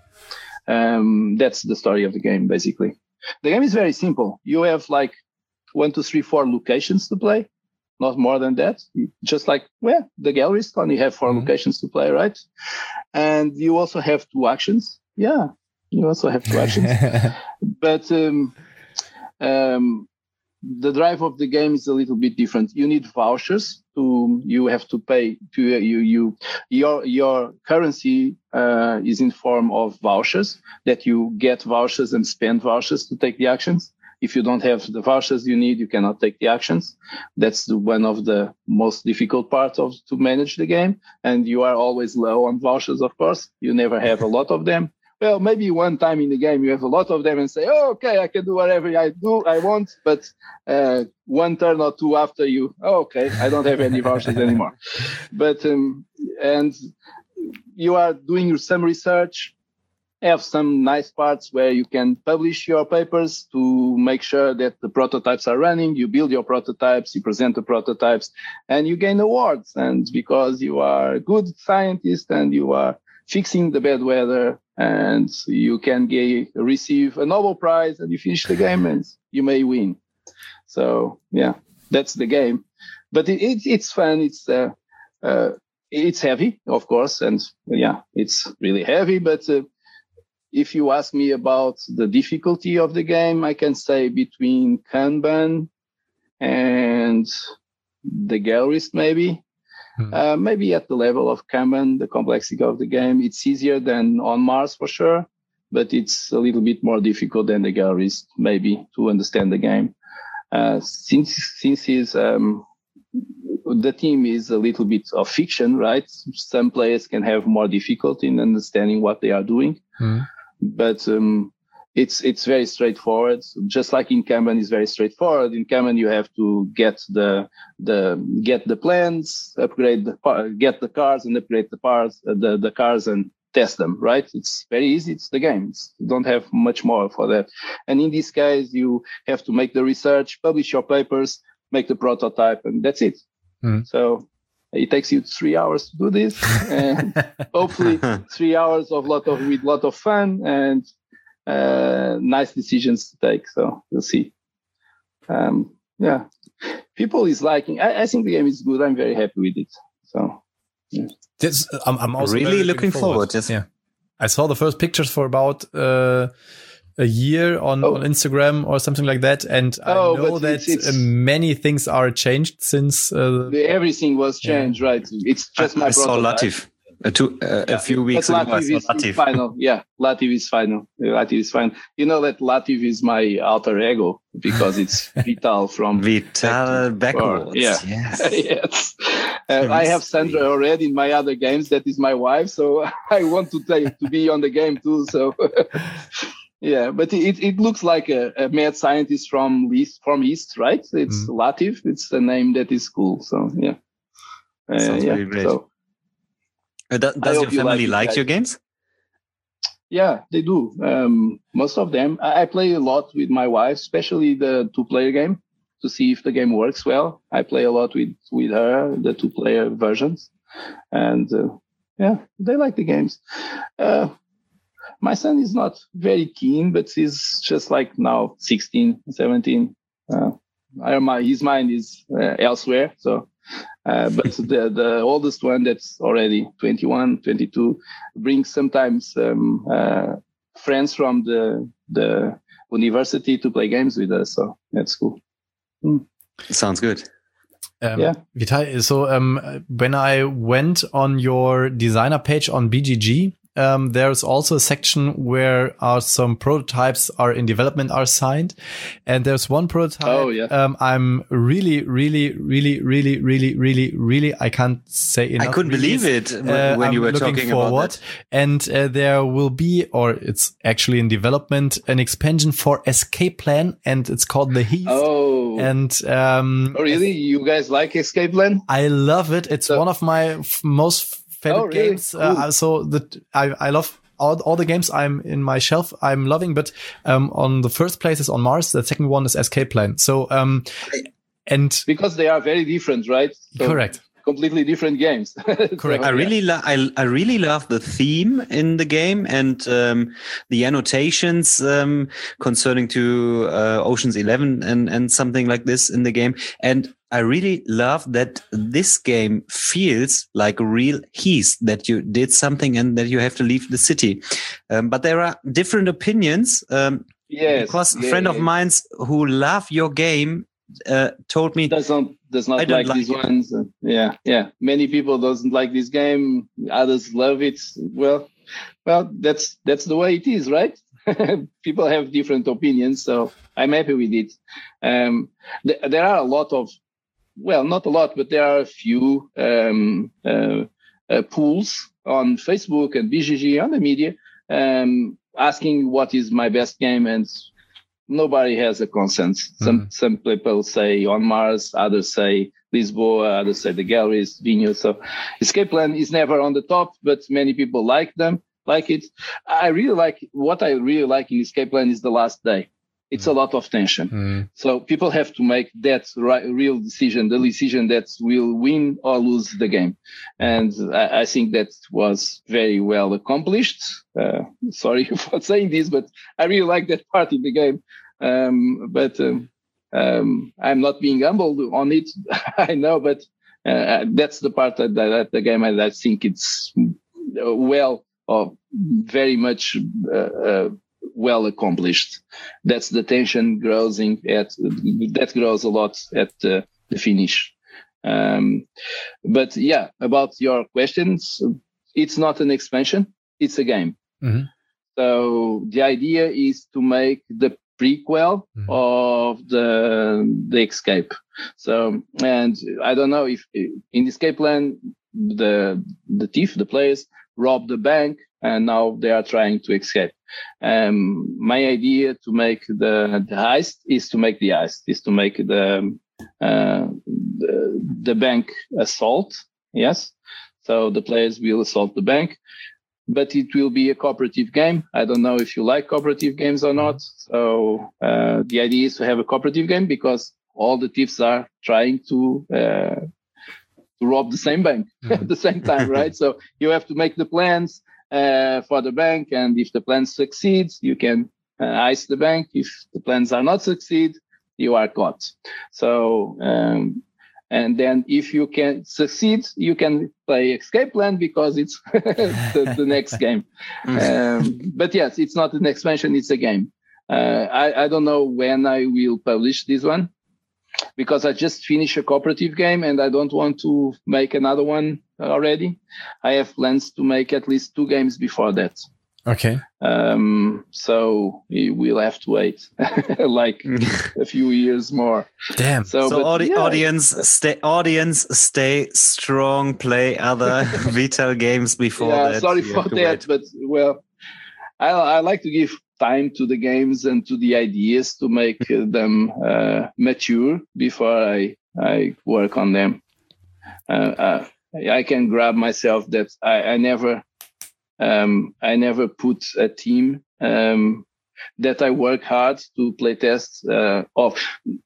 Um, that's the story of the game, basically. The game is very simple. You have like one, two, three, four locations to play, not more than that. Just like, well, the galleries only have four mm-hmm. locations to play, right? And you also have two actions. Yeah, you also have two actions. But... Um, Um, the drive of the game is a little bit different. You need vouchers to, you have to pay to you, you, your, your currency, uh, is in form of vouchers that you get vouchers and spend vouchers to take the actions. If you don't have the vouchers you need, you cannot take the actions. That's the, one of the most difficult parts of to manage the game. And you are always low on vouchers, of course. You never have a lot of them. Well, maybe one time in the game you have a lot of them and say, oh, okay, I can do whatever I do, I want. But uh, one turn or two after you, oh, okay, I don't have any vouchers anymore. But, um, and you are doing some research, have some nice parts where you can publish your papers to make sure that the prototypes are running. You build your prototypes, you present the prototypes, and you gain awards. And because you are a good scientist and you are fixing the bad weather, and you can get, receive a Nobel Prize, and you finish the game and you may win. So yeah, that's the game. But it, it, it's fun. It's uh, uh, it's heavy, of course, and yeah, it's really heavy. But uh, if you ask me about the difficulty of the game, I can say between Kanban and the Gallerist, maybe. Hmm. Uh, maybe at the level of Kanban, the complexity of the game, it's easier than on Mars for sure, but it's a little bit more difficult than the Gallerist, maybe, to understand the game. Uh, since since is, um, the team is a little bit of fiction, right? Some players can have more difficulty in understanding what they are doing, hmm. but um, it's it's very straightforward. Just like in Kanban, is very straightforward. In Kanban, you have to get the the get the plans, upgrade the get the cars, and upgrade the parts, the the cars, and test them. Right? It's very easy. It's the game. It's, you don't have much more for that. And in this case, you have to make the research, publish your papers, make the prototype, and that's it. Mm. So it takes you three hours to do this, and hopefully three hours of lot of with lot of fun and. Uh, nice decisions to take, so we'll see. um, yeah, people is liking. I, I think the game is good. I'm very happy with it. So, yeah. This, I'm, I'm also really very looking forward. forward. Yes. Yeah, I saw the first pictures for about uh, a year on, oh. on Instagram or something like that, and oh, I know that it's, it's, uh, many things are changed since uh, the, everything was changed. Yeah. Right, it's just I, my I saw Latif. Uh, two, uh, yeah. A few weeks but ago, Latif is, Latif. is final. Yeah, Latif is final. Latif is final. You know that Latif is my alter ego because it's Vital from Vital backwards. Yeah, yes. yes. Uh, I have Sandra already in my other games. That is my wife, so I want to take to be on the game too. So, yeah, but it it looks like a, a mad scientist from East, from East, right? It's mm. Latif. It's a name that is cool. So yeah, uh, sounds yeah. really great. So, Uh, does does your family you like, like your games? Yeah, they do. Um, most of them. I, I play a lot with my wife, especially the two-player game, to see if the game works well. I play a lot with, with her, the two-player versions. And, uh, yeah, they like the games. Uh, my son is not very keen, but he's just like now sixteen, seventeen. Uh, I, my, his mind is uh, elsewhere, so... Uh, but the, the oldest one that's already twenty-one, twenty-two brings sometimes um, uh, friends from the the university to play games with us. So that's cool. Mm. Sounds good. Um, yeah. Vital, so um, when I went on your designer page on B G G, Um, there's also a section where are some prototypes are in development are signed, and there's one prototype. Oh yeah. Um, I'm really, really, really, really, really, really, really. I can't say enough. I couldn't really, believe it when, uh, when you I'm were talking forward. about that. And uh, there will be, or it's actually in development, an expansion for Escape Plan, and it's called the Heath. Oh. And um, oh really? You guys like Escape Plan? I love it. It's so- one of my f- most favorite oh, really? games. Cool. Uh, so that I, I love all, all the games I'm in my shelf. I'm loving, but um, on the first place is On Mars. The second one is Escape Plan. So um, and because they are very different, right? So correct. Completely different games. Correct. I really, lo- I, I really love the theme in the game and um, the annotations um, concerning to uh, Ocean's Eleven and and something like this in the game. And I really love that this game feels like a real heist, that you did something and that you have to leave the city. Um, but there are different opinions. Um, yes, because yeah, a friend yeah. of mine who love your game uh, told me does not does not like, like these it. ones. Uh, yeah, yeah. Many people doesn't like this game. Others love it. Well, well, that's that's the way it is, right? People have different opinions, so I'm happy with it. Um, th- there are a lot of, well, not a lot, but there are a few um, uh, uh, pools on Facebook and B G G on the media um, asking what is my best game, and nobody has a consensus. Mm-hmm. Some some people say On Mars, others say Lisboa, others say the galleries, Vinho. So Escape Plan is never on the top, but many people like them, like it. I really like, what I really like in Escape Plan is the last day. It's mm-hmm. a lot of tension. Mm-hmm. So people have to make that right, real decision, the decision that will win or lose the game. And I, I think that was very well accomplished. Uh, sorry for saying this, but I really like that part in the game. Um, but um, um, I'm not being humbled on it. I know, but uh, that's the part that, that the game I, I think it's well or very much uh, uh, well accomplished. That's the tension growing at that grows a lot at uh, the finish. Um, but yeah, about your questions, it's not an expansion; it's a game. Mm-hmm. So the idea is to make the prequel mm-hmm. of the the escape. So, and I don't know if in Escape Plan the the thief, the players rob the bank, and now they are trying to escape. Um, my idea to make the, the heist is to make the heist is to make the uh, the, the bank assault. Yes, so the players will assault the bank. But it will be a cooperative game. I don't know if you like cooperative games or not. So uh, the idea is to have a cooperative game because all the thieves are trying to uh, to rob the same bank at the same time, right? So you have to make the plans uh, for the bank, and if the plan succeeds, you can uh, ice the bank. If the plans are not succeed, you are caught. So, um, and then if you can succeed, you can play Escape Plan because it's the, the next game. Um, but yes, it's not an expansion, it's a game. Uh, I, I don't know when I will publish this one because I just finished a cooperative game and I don't want to make another one already. I have plans to make at least two games before that. Okay. Um, so we'll have to wait like a few years more. Damn. So, so but, audi- yeah. audience, stay, audience, stay strong. Play other Vital games before yeah, that. Sorry for that, wait. But well, I, I like to give time to the games and to the ideas to make them uh, mature before I I work on them. Uh, uh, I can grab myself that I, I never. Um, I never put a team um, that I work hard to play tests uh, of.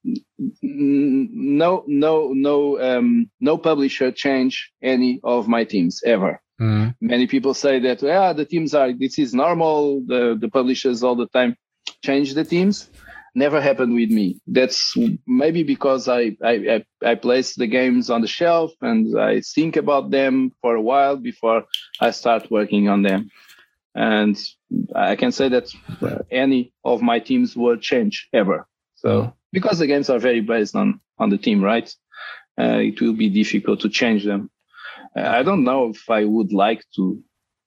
No, no, no, um, no publisher change any of my teams ever. Mm. Many people say that, yeah, the teams are, this is normal. The, the publishers all the time change the teams. Never happened with me. That's maybe because I, I, I, I place the games on the shelf and I think about them for a while before I start working on them. And I can say that any of my teams will change ever. So because the games are very based on, on the team, right? Uh, it will be difficult to change them. Uh, I don't know if I would like to,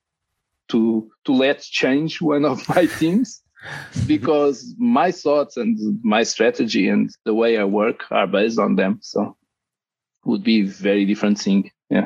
to, to let change one of my teams. Because my thoughts and my strategy and the way I work are based on them. So it would be a very different thing. Yeah.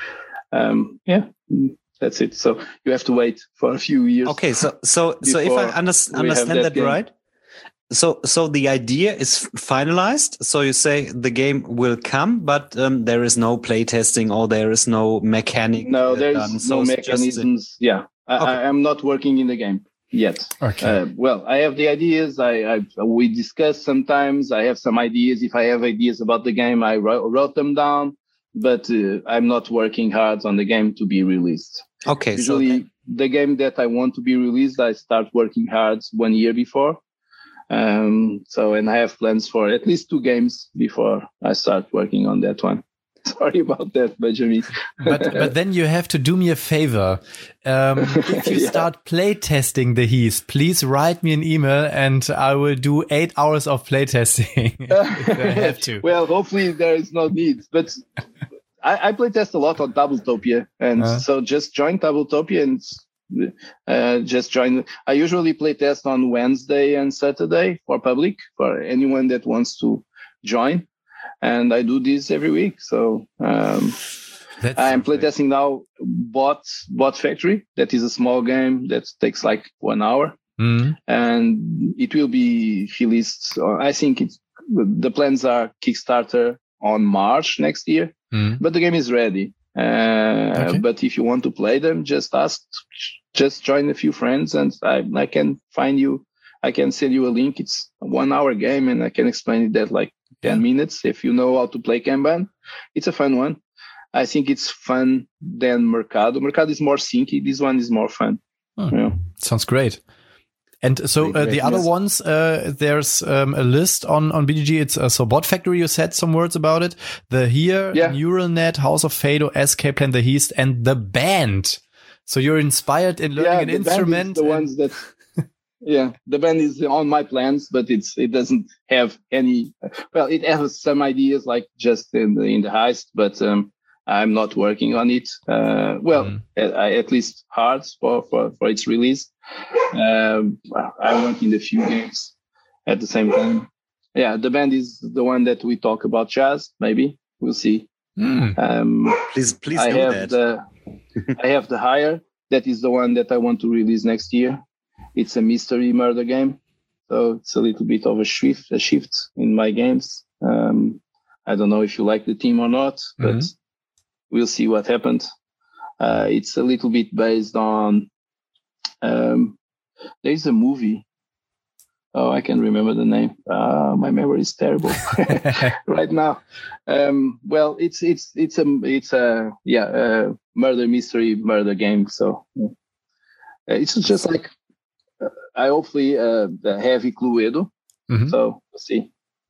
Um, yeah, that's it. So you have to wait for a few years. Okay. So, so, so if I under- understand that, that right, so, so the idea is finalized. So you say the game will come, but um, there is no play testing or there is no mechanic. No, there is no so mechanisms. Yeah. I, okay. I, I'm not working in the game yet. Okay. Uh, well, I have the ideas. I, I we discuss sometimes. I have some ideas. If I have ideas about the game, I wrote, wrote them down. But uh, I'm not working hard on the game to be released. Okay. Usually, so then- the game that I want to be released, I start working hard one year before. Um. So, and I have plans for at least two games before I start working on that one. Sorry about that, Benjamin. but but then you have to do me a favor. Um, if you yeah. start play testing the Heath, please write me an email and I will do eight hours of play testing if I have to. Well, hopefully there is no need. But I, I play test a lot on Tabletopia, and uh. so just join Tabletopia and uh, just join. I usually play test on Wednesday and Saturday for public for anyone that wants to join. And I do this every week. So um, I'm playtesting now Bot Bot Factory. That is a small game that takes like one hour. Mm-hmm. And it will be released. I think it's, the plans are Kickstarter on March next year. Mm-hmm. But the game is ready. Uh, okay. But if you want to play them, just ask, just join a few friends and I, I can find you. I can send you a link. It's a one hour game and I can explain it that like ten minutes. If you know how to play Kanban, it's a fun one. I think it's fun than Mercado. Mercado is more synchy. This one is more fun. Oh, yeah. Sounds great. And so uh, the other yes. ones, uh, there's um, a list on, on B G G. It's uh, so Bot Factory, you said some words about it. The Here, yeah. Neural Net, House of Fado, Escape Plan, the Heast, and the Band. So you're inspired in learning yeah, an the instrument. Band is the and... ones that... Yeah, the band is on my plans, but it's it doesn't have any. Well, it has some ideas, like just in the in the heist, but um, I'm not working on it. Uh, well, mm. at, at least hard for, for, for its release. Um, I work in a few games at the same time. Yeah, the band is the one that we talk about jazz. Maybe we'll see. Mm. Um, please, please I do have that. the I have the Hire. That is the one that I want to release next year. It's a mystery murder game, so it's a little bit of a shift, a shift in my games. Um, I don't know if you like the team or not, but mm-hmm. we'll see what happens. Uh, it's a little bit based on. Um, there is a movie. Oh, I can remember the name. Uh, my memory is terrible right now. Um, well, it's it's it's a it's a yeah a murder mystery murder game. So uh, it's just like. I hopefully uh, have Cluedo, mm-hmm. so we'll see.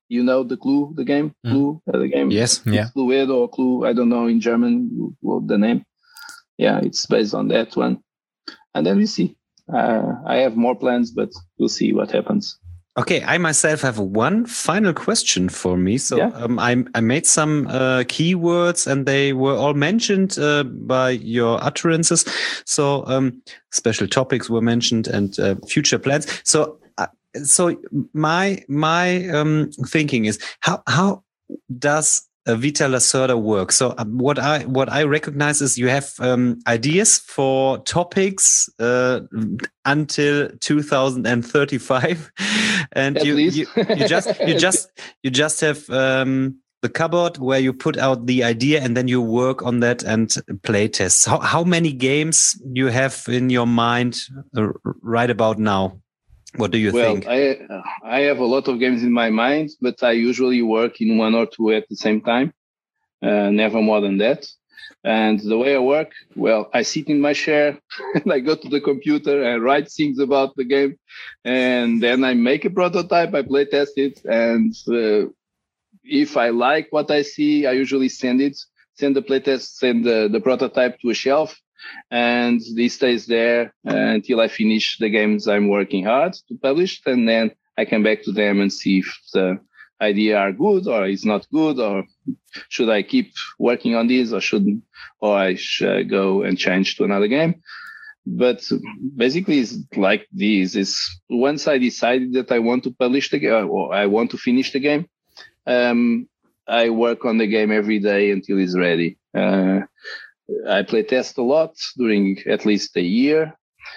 You know the Clue, the game, mm. Clue, uh, the game. Yes, yeah. Cluedo or Clue, I don't know in German what the name. Yeah, it's based on that one. And then we see. Uh, I have more plans, but we'll see what happens. Okay, I myself have one final question for me. So yeah. um, I, I made some uh, keywords and they were all mentioned uh, by your utterances. So um, special topics were mentioned and uh, future plans. So uh, so my my um, thinking is how how does Uh, Vital Lacerda work. So um, what I what I recognize is you have um, ideas for topics uh, until two thousand thirty-five, and you, you you just you just you just have um, the cupboard where you put out the idea and then you work on that and play tests. How how many games you have in your mind uh, right about now? What do you well, think? Well, I I have a lot of games in my mind, but I usually work in one or two at the same time, uh, never more than that. And the way I work, well, I sit in my chair and I go to the computer and write things about the game, and then I make a prototype, I play test it, and uh, if I like what I see, I usually send it, send the playtest, send the, the prototype to a shelf. And this stays there uh, until I finish the games I'm working hard to publish. And then I come back to them and see if the idea are good or is not good, or should I keep working on this or shouldn't, or I should go and change to another game. But basically it's like this. Is once I decided that I want to publish the game or I want to finish the game, um, I work on the game every day until it's ready. Uh, I play test a lot during at least a year,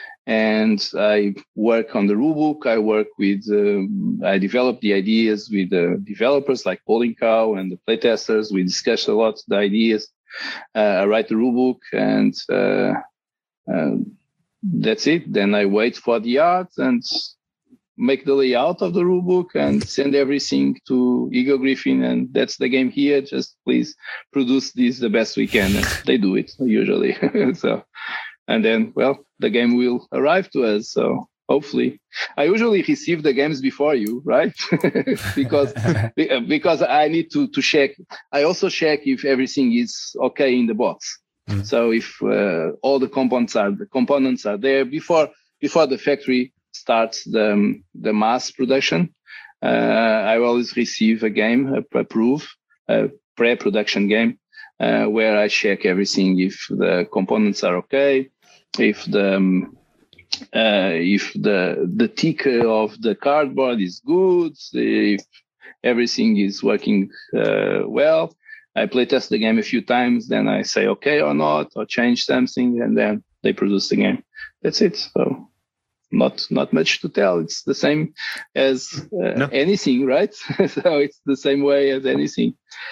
and I work on the rulebook. I work with, um, I develop the ideas with the developers like Bowling Cow and the playtesters. We discuss a lot the ideas. Uh, I write the rulebook, and uh, uh, that's it. Then I wait for the art and make the layout of the rulebook and send everything to Ego Griffin, and that's the game here. Just please produce this the best we can. And they do it usually. So, and then, well, the game will arrive to us. So hopefully, I usually receive the games before you, right? because because I need to to check. I also check if everything is okay in the box. Mm. So if uh, all the components are the components are there before before the factory starts the um, the mass production, uh, I always receive a game, a, a proof, a pre-production game, uh, where I check everything, if the components are okay, if the um, uh, if the the ticker of the cardboard is good, if everything is working uh, well. I play test the game a few times, then I say okay or not, or change something, and then they produce the game. That's it. So. Not not much to tell. It's the same as uh, no. anything, right? So it's the same way as anything.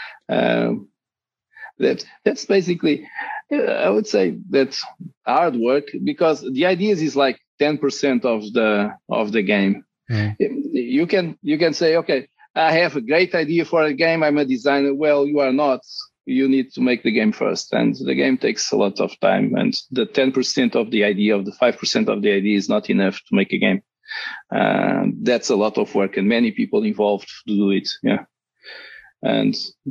Um, that that's basically, uh, I would say that's hard work, because the ideas is like ten percent of the of the game. Mm. You can you can say, okay, I have a great idea for a game. I'm a designer. Well, you are not. You need to make the game first, and the game takes a lot of time, and the ten percent of the idea, of the five percent of the idea, is not enough to make a game. Uh, that's a lot of work, and many people involved to do it. Yeah. And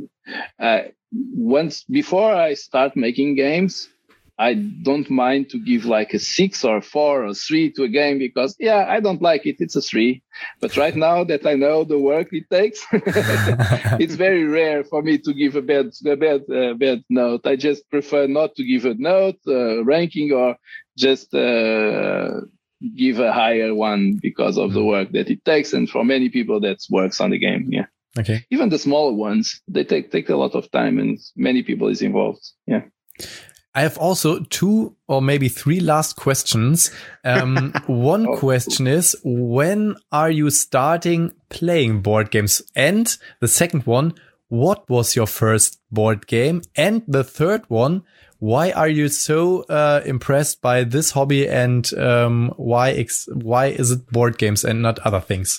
uh, once before I start making games, I don't mind to give like a six or four or three to a game, because yeah, I don't like it. It's a three. But right now that I know the work it takes, it's very rare for me to give a bad, a bad, uh, bad note. I just prefer not to give a note, uh, ranking, or just uh, give a higher one because of the work that it takes. And for many people, that works on the game. Yeah. Okay. Even the smaller ones, they take take a lot of time, and many people is involved. Yeah. I have also two or maybe three last questions. Um, one oh. question is, when are you starting playing board games? And the second one, what was your first board game? And the third one, why are you so uh, impressed by this hobby, and um, why ex- why is it board games and not other things?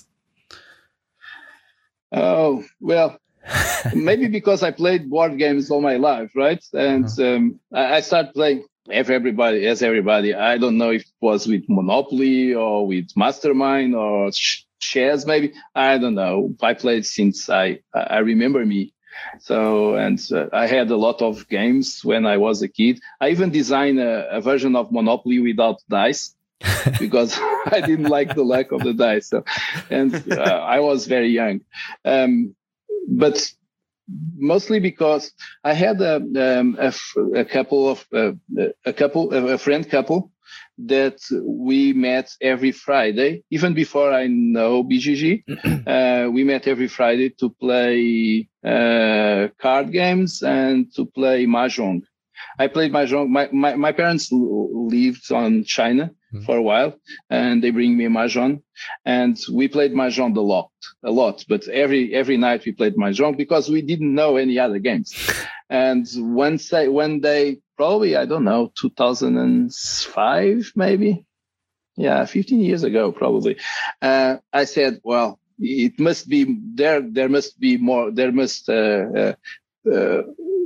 Oh, well, maybe because I played board games all my life, right? And um, I, I started playing as everybody, as everybody. I don't know if it was with Monopoly or with Mastermind or chess, maybe. I don't know. I played since I, I remember me. So, and uh, I had a lot of games when I was a kid. I even designed a, a version of Monopoly without dice because I didn't like the lack of the dice. So, and uh, I was very young. Um, but mostly because I had a, um, a, a couple of, uh, a couple, a friend couple that we met every Friday, even before I know B G G. uh, we met every Friday to play uh, card games and to play Mahjong. I played Mahjong. My, my, my parents lived on China mm. for a while, and they bring me Mahjong. And we played Mahjong a lot, a lot. But every every night we played Mahjong because we didn't know any other games. And once I, when they, probably, I don't know, two thousand five, maybe. Yeah, fifteen years ago, probably. Uh, I said, well, it must be there. There must be more. There must uh, uh, uh,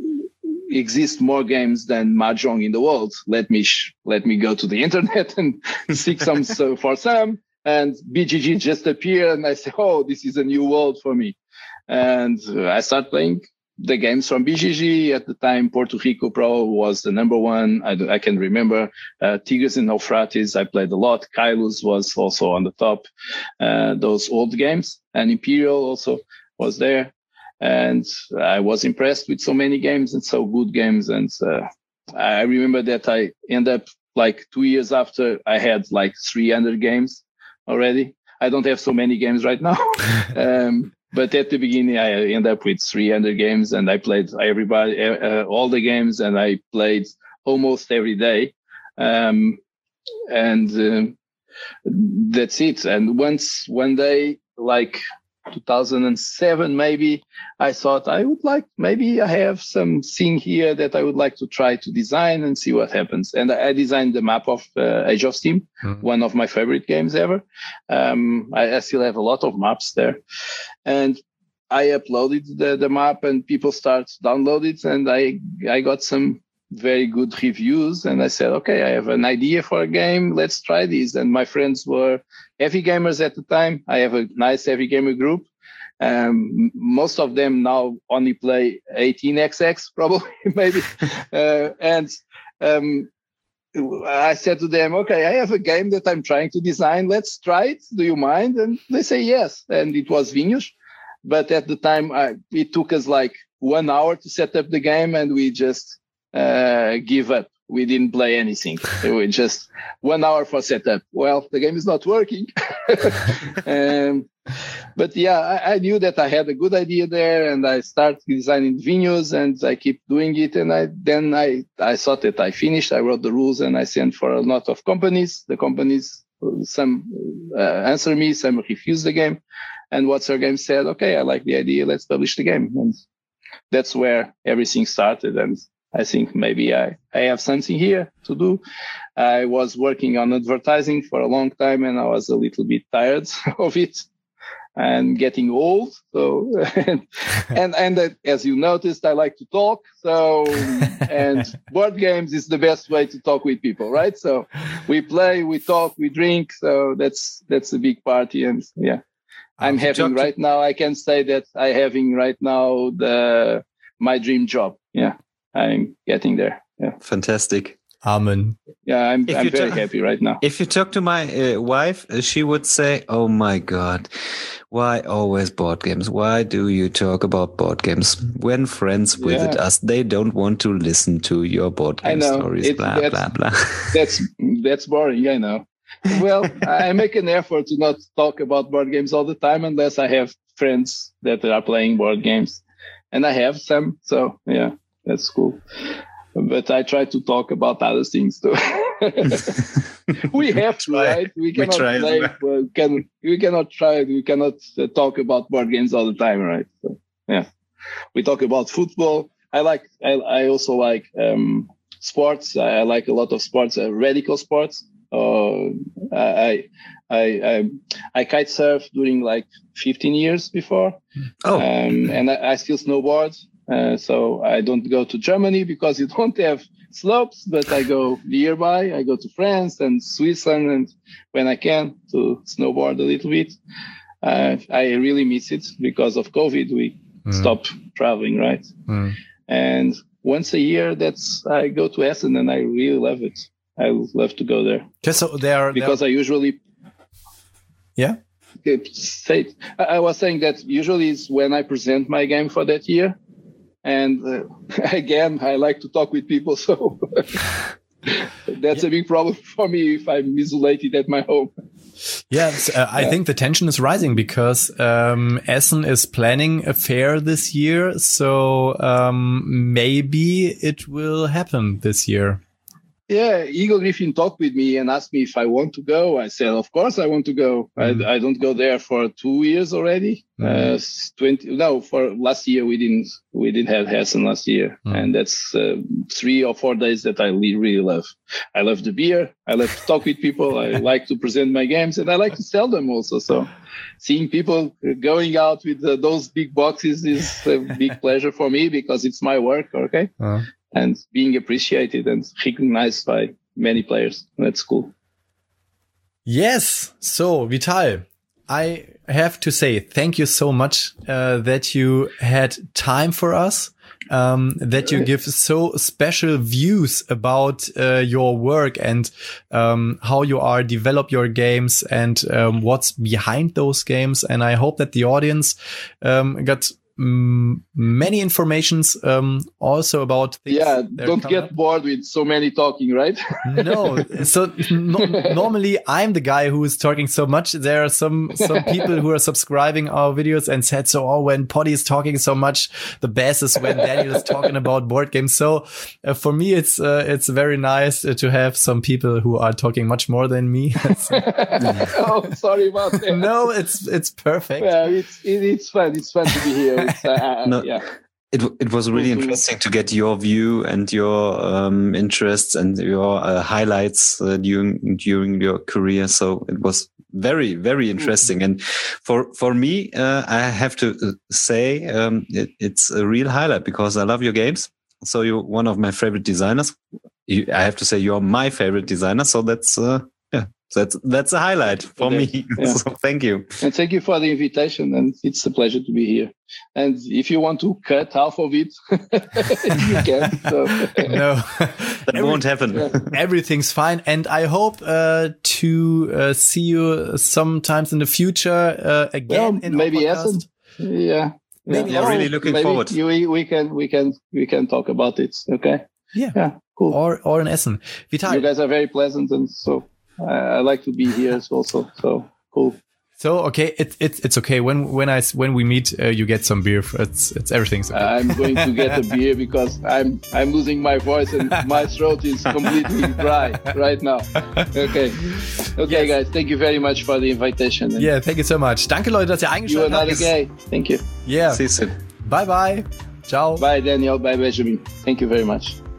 exist more games than Mahjong in the world. Let me sh- let me go to the internet and seek some so for some. And B G G just appeared, and I said, oh, this is a new world for me. And uh, I started playing the games from B G G. At the time, Puerto Rico Pro was the number one. I, I can remember uh, Tigres and Euphrades. I played a lot. Kailus was also on the top. Uh, those old games, and Imperial also was there. And I was impressed with so many games and so good games. And uh, I remember that I ended up like two years after I had like three hundred games already. I don't have so many games right now. um, But at the beginning, I ended up with three hundred games, and I played everybody, uh, all the games, and I played almost every day. Um, and uh, that's it. And once, one day, like two thousand seven, maybe, I thought I would like, maybe I have something here that I would like to try to design and see what happens. And I designed the map of uh, Age of Steam, mm-hmm. one of my favorite games ever. Um, I, I still have a lot of maps there. And I uploaded the, the map, and people start downloading it, and I, I got some very good reviews, and I said, okay, I have an idea for a game. Let's try this. And my friends were heavy gamers at the time. I have a nice heavy gamer group. Um, most of them now only play eighteen X X, probably, maybe. uh, and um, I said to them, okay, I have a game that I'm trying to design. Let's try it. Do you mind? And they say yes. And it was Vinhos. But at the time, I, it took us like one hour to set up the game, and we just uh, give up. We didn't play anything. It was just one hour for setup. Well, the game is not working. um, but yeah, I, I knew that I had a good idea there, and I started designing Vinhos, and I keep doing it. And I then I, I thought that I finished. I wrote the rules, and I sent for a lot of companies. The companies, some uh, answer me, some refuse the game. And What's Our Game said, okay, I like the idea. Let's publish the game. And that's where everything started. And I think maybe I, I have something here to do. I was working on advertising for a long time, and I was a little bit tired of it and getting old. So, and, and, and uh, as you noticed, I like to talk. So, and board games is the best way to talk with people, right? So we play, we talk, we drink. So that's, that's a big party. And yeah, I'm having right now, I can say that I'm having right now the, my dream job. Yeah. I'm getting there. Yeah. Fantastic. Amen. Yeah, I'm, I'm very ta- happy right now. If you talk to my uh, wife, uh, she would say, oh my God, why always board games? Why do you talk about board games? When friends visit yeah. us, they don't want to listen to your board game I know. stories, It's, blah, that's, blah, blah. That's, that's boring, I know. Well, I make an effort to not talk about board games all the time unless I have friends that are playing board games. And I have some, so yeah. That's cool. But I try to talk about other things too. We have to, right? We cannot we play. Well, can, we cannot try. We cannot uh, talk about board games all the time, right? So, yeah. We talk about football. I like, I, I also like um, sports. I, I like a lot of sports, uh, radical sports. Uh, I, I, I, I kite surf during like fifteen years before. Oh. Um, and I, I still snowboard. Uh, so I don't go to Germany because you don't have slopes, but I go nearby. I go to France and Switzerland and when I can to snowboard a little bit. uh, I really miss it because of COVID. We mm. stopped traveling, right? Mm. And once a year, that's I go to Essen, and I really love it. I love to go there. Just so they are because they are... I usually yeah. Say I was saying that usually is when I present my game for that year, and uh, again I like to talk with people, so that's yeah. a big problem for me if I'm isolated at my home. Yes, uh, I yeah. think the tension is rising because um, Essen is planning a fair this year, so um, maybe it will happen this year. Yeah, Eagle Griffin talked with me and asked me if I want to go. I said, of course I want to go. Mm. I, I don't go there for two years already. Mm. Uh, twenty no, for last year we didn't we didn't have Essen last year, mm. and that's uh, three or four days that I really love. I love the beer. I love to talk with people. I like to present my games, and I like to sell them also. So, seeing people going out with uh, those big boxes is a big pleasure for me because it's my work. Okay. Uh. And being appreciated and recognized by many players. That's cool. Yes. So, Vital, I have to say thank you so much uh, that you had time for us, um, that you give so special views about uh, your work and um, how you are develop your games and um, what's behind those games. And I hope that the audience um, got many informations um also about things. Yeah, don't get up. bored with so many talking, right? No, so no, normally I'm the guy who is talking so much. There are some some people who are subscribing our videos and said, so oh, when Potty is talking so much, the best is when Daniel is talking about board games. So uh, for me it's uh, it's very nice uh, to have some people who are talking much more than me. Oh, sorry about that. No, it's it's perfect. Yeah, it's it, it's fun. It's fun to be here. Uh, no, yeah. It it was really interesting to get your view and your um, interests and your uh, highlights uh, during during your career. So it was very very interesting. Mm-hmm. And for for me, uh, I have to say um, it, it's a real highlight because I love your games. So you're one of my favorite designers. You, I have to say you're my favorite designer. So that's uh, yeah. That's that's a highlight for me. Yeah. So thank you. And thank you for the invitation. And it's a pleasure to be here. And if you want to cut half of it, you can. So. No, that Every, won't happen. Yeah. Everything's fine. And I hope uh, to uh, see you sometimes in the future uh, again. Well, in maybe Essen. Yeah. Maybe yeah, really looking maybe forward. You, we can we can we can talk about it. Okay. Yeah. Yeah. Cool. Or or in Essen. Vital. You guys are very pleasant, and so. I like to be here also, so cool. So okay, it's it's it's okay. When when I when we meet, uh, you get some beer. It's it's everything's okay. I'm going to get a beer because I'm I'm losing my voice and my throat is completely dry right now. Okay, okay, yes. Guys, thank you very much for the invitation. Yeah, thank you so much. Danke, Leute, dass ihr eingeschaltet habt. You are not okay. Thank you. Yeah. See you soon. Bye bye. Ciao. Bye, Daniel. Bye, Benjamin. Thank you very much.